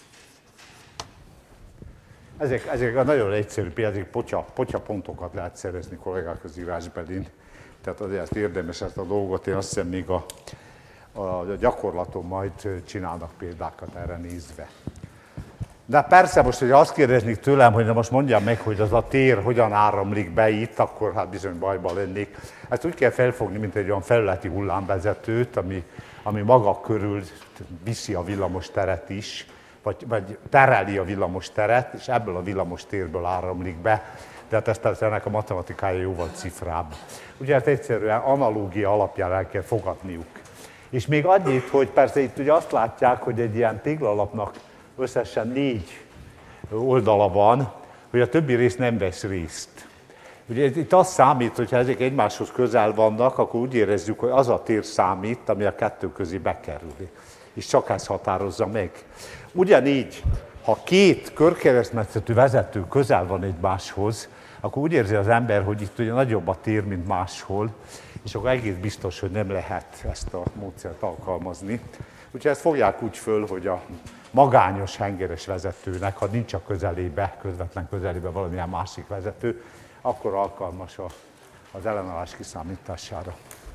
A: Ezek, ezek nagyon egyszerű példák, potya, potya pontokat lehet szerezni kollégák az írásbelin. Tehát azért ezt érdemes ezt a dolgot, én azt hiszem még a, a gyakorlaton majd csinálnak példákat erre nézve. De persze most, hogy azt kérdeznék tőlem, hogy na most mondjam meg, hogy az a tér hogyan áramlik be itt, akkor hát bizony bajba lennék. Ezt úgy kell felfogni, mint egy olyan felületi hullámvezetőt, ami, ami maga körül viszi a villamos teret is, vagy, vagy tereli a villamos teret, és ebből a villamos térből áramlik be. Tehát ezt persze ennek a matematikája jóval cifrább. Ugye ezt egyszerűen analógia alapján el kell fogadniuk. És még annyit, hogy persze itt ugye azt látják, hogy egy ilyen téglalapnak összesen négy oldala van, hogy a többi rész nem vesz részt. Ugye itt az számít, hogyha ezek egymáshoz közel vannak, akkor úgy érezzük, hogy az a tér számít, ami a kettő közé bekerül. És csak ez határozza meg. Ugyanígy, ha két körkeresztmetszetű vezető közel van egymáshoz, akkor úgy érzi az ember, hogy itt ugye nagyobb a tér, mint máshol, és akkor egész biztos, hogy nem lehet ezt a módszert alkalmazni. Úgyhogy ezt fogják úgy föl, hogy a magányos hengeres vezetőnek, ha nincs a közelébe, közvetlen közelébe valamilyen másik vezető, akkor alkalmas az ellenállás kiszámítására.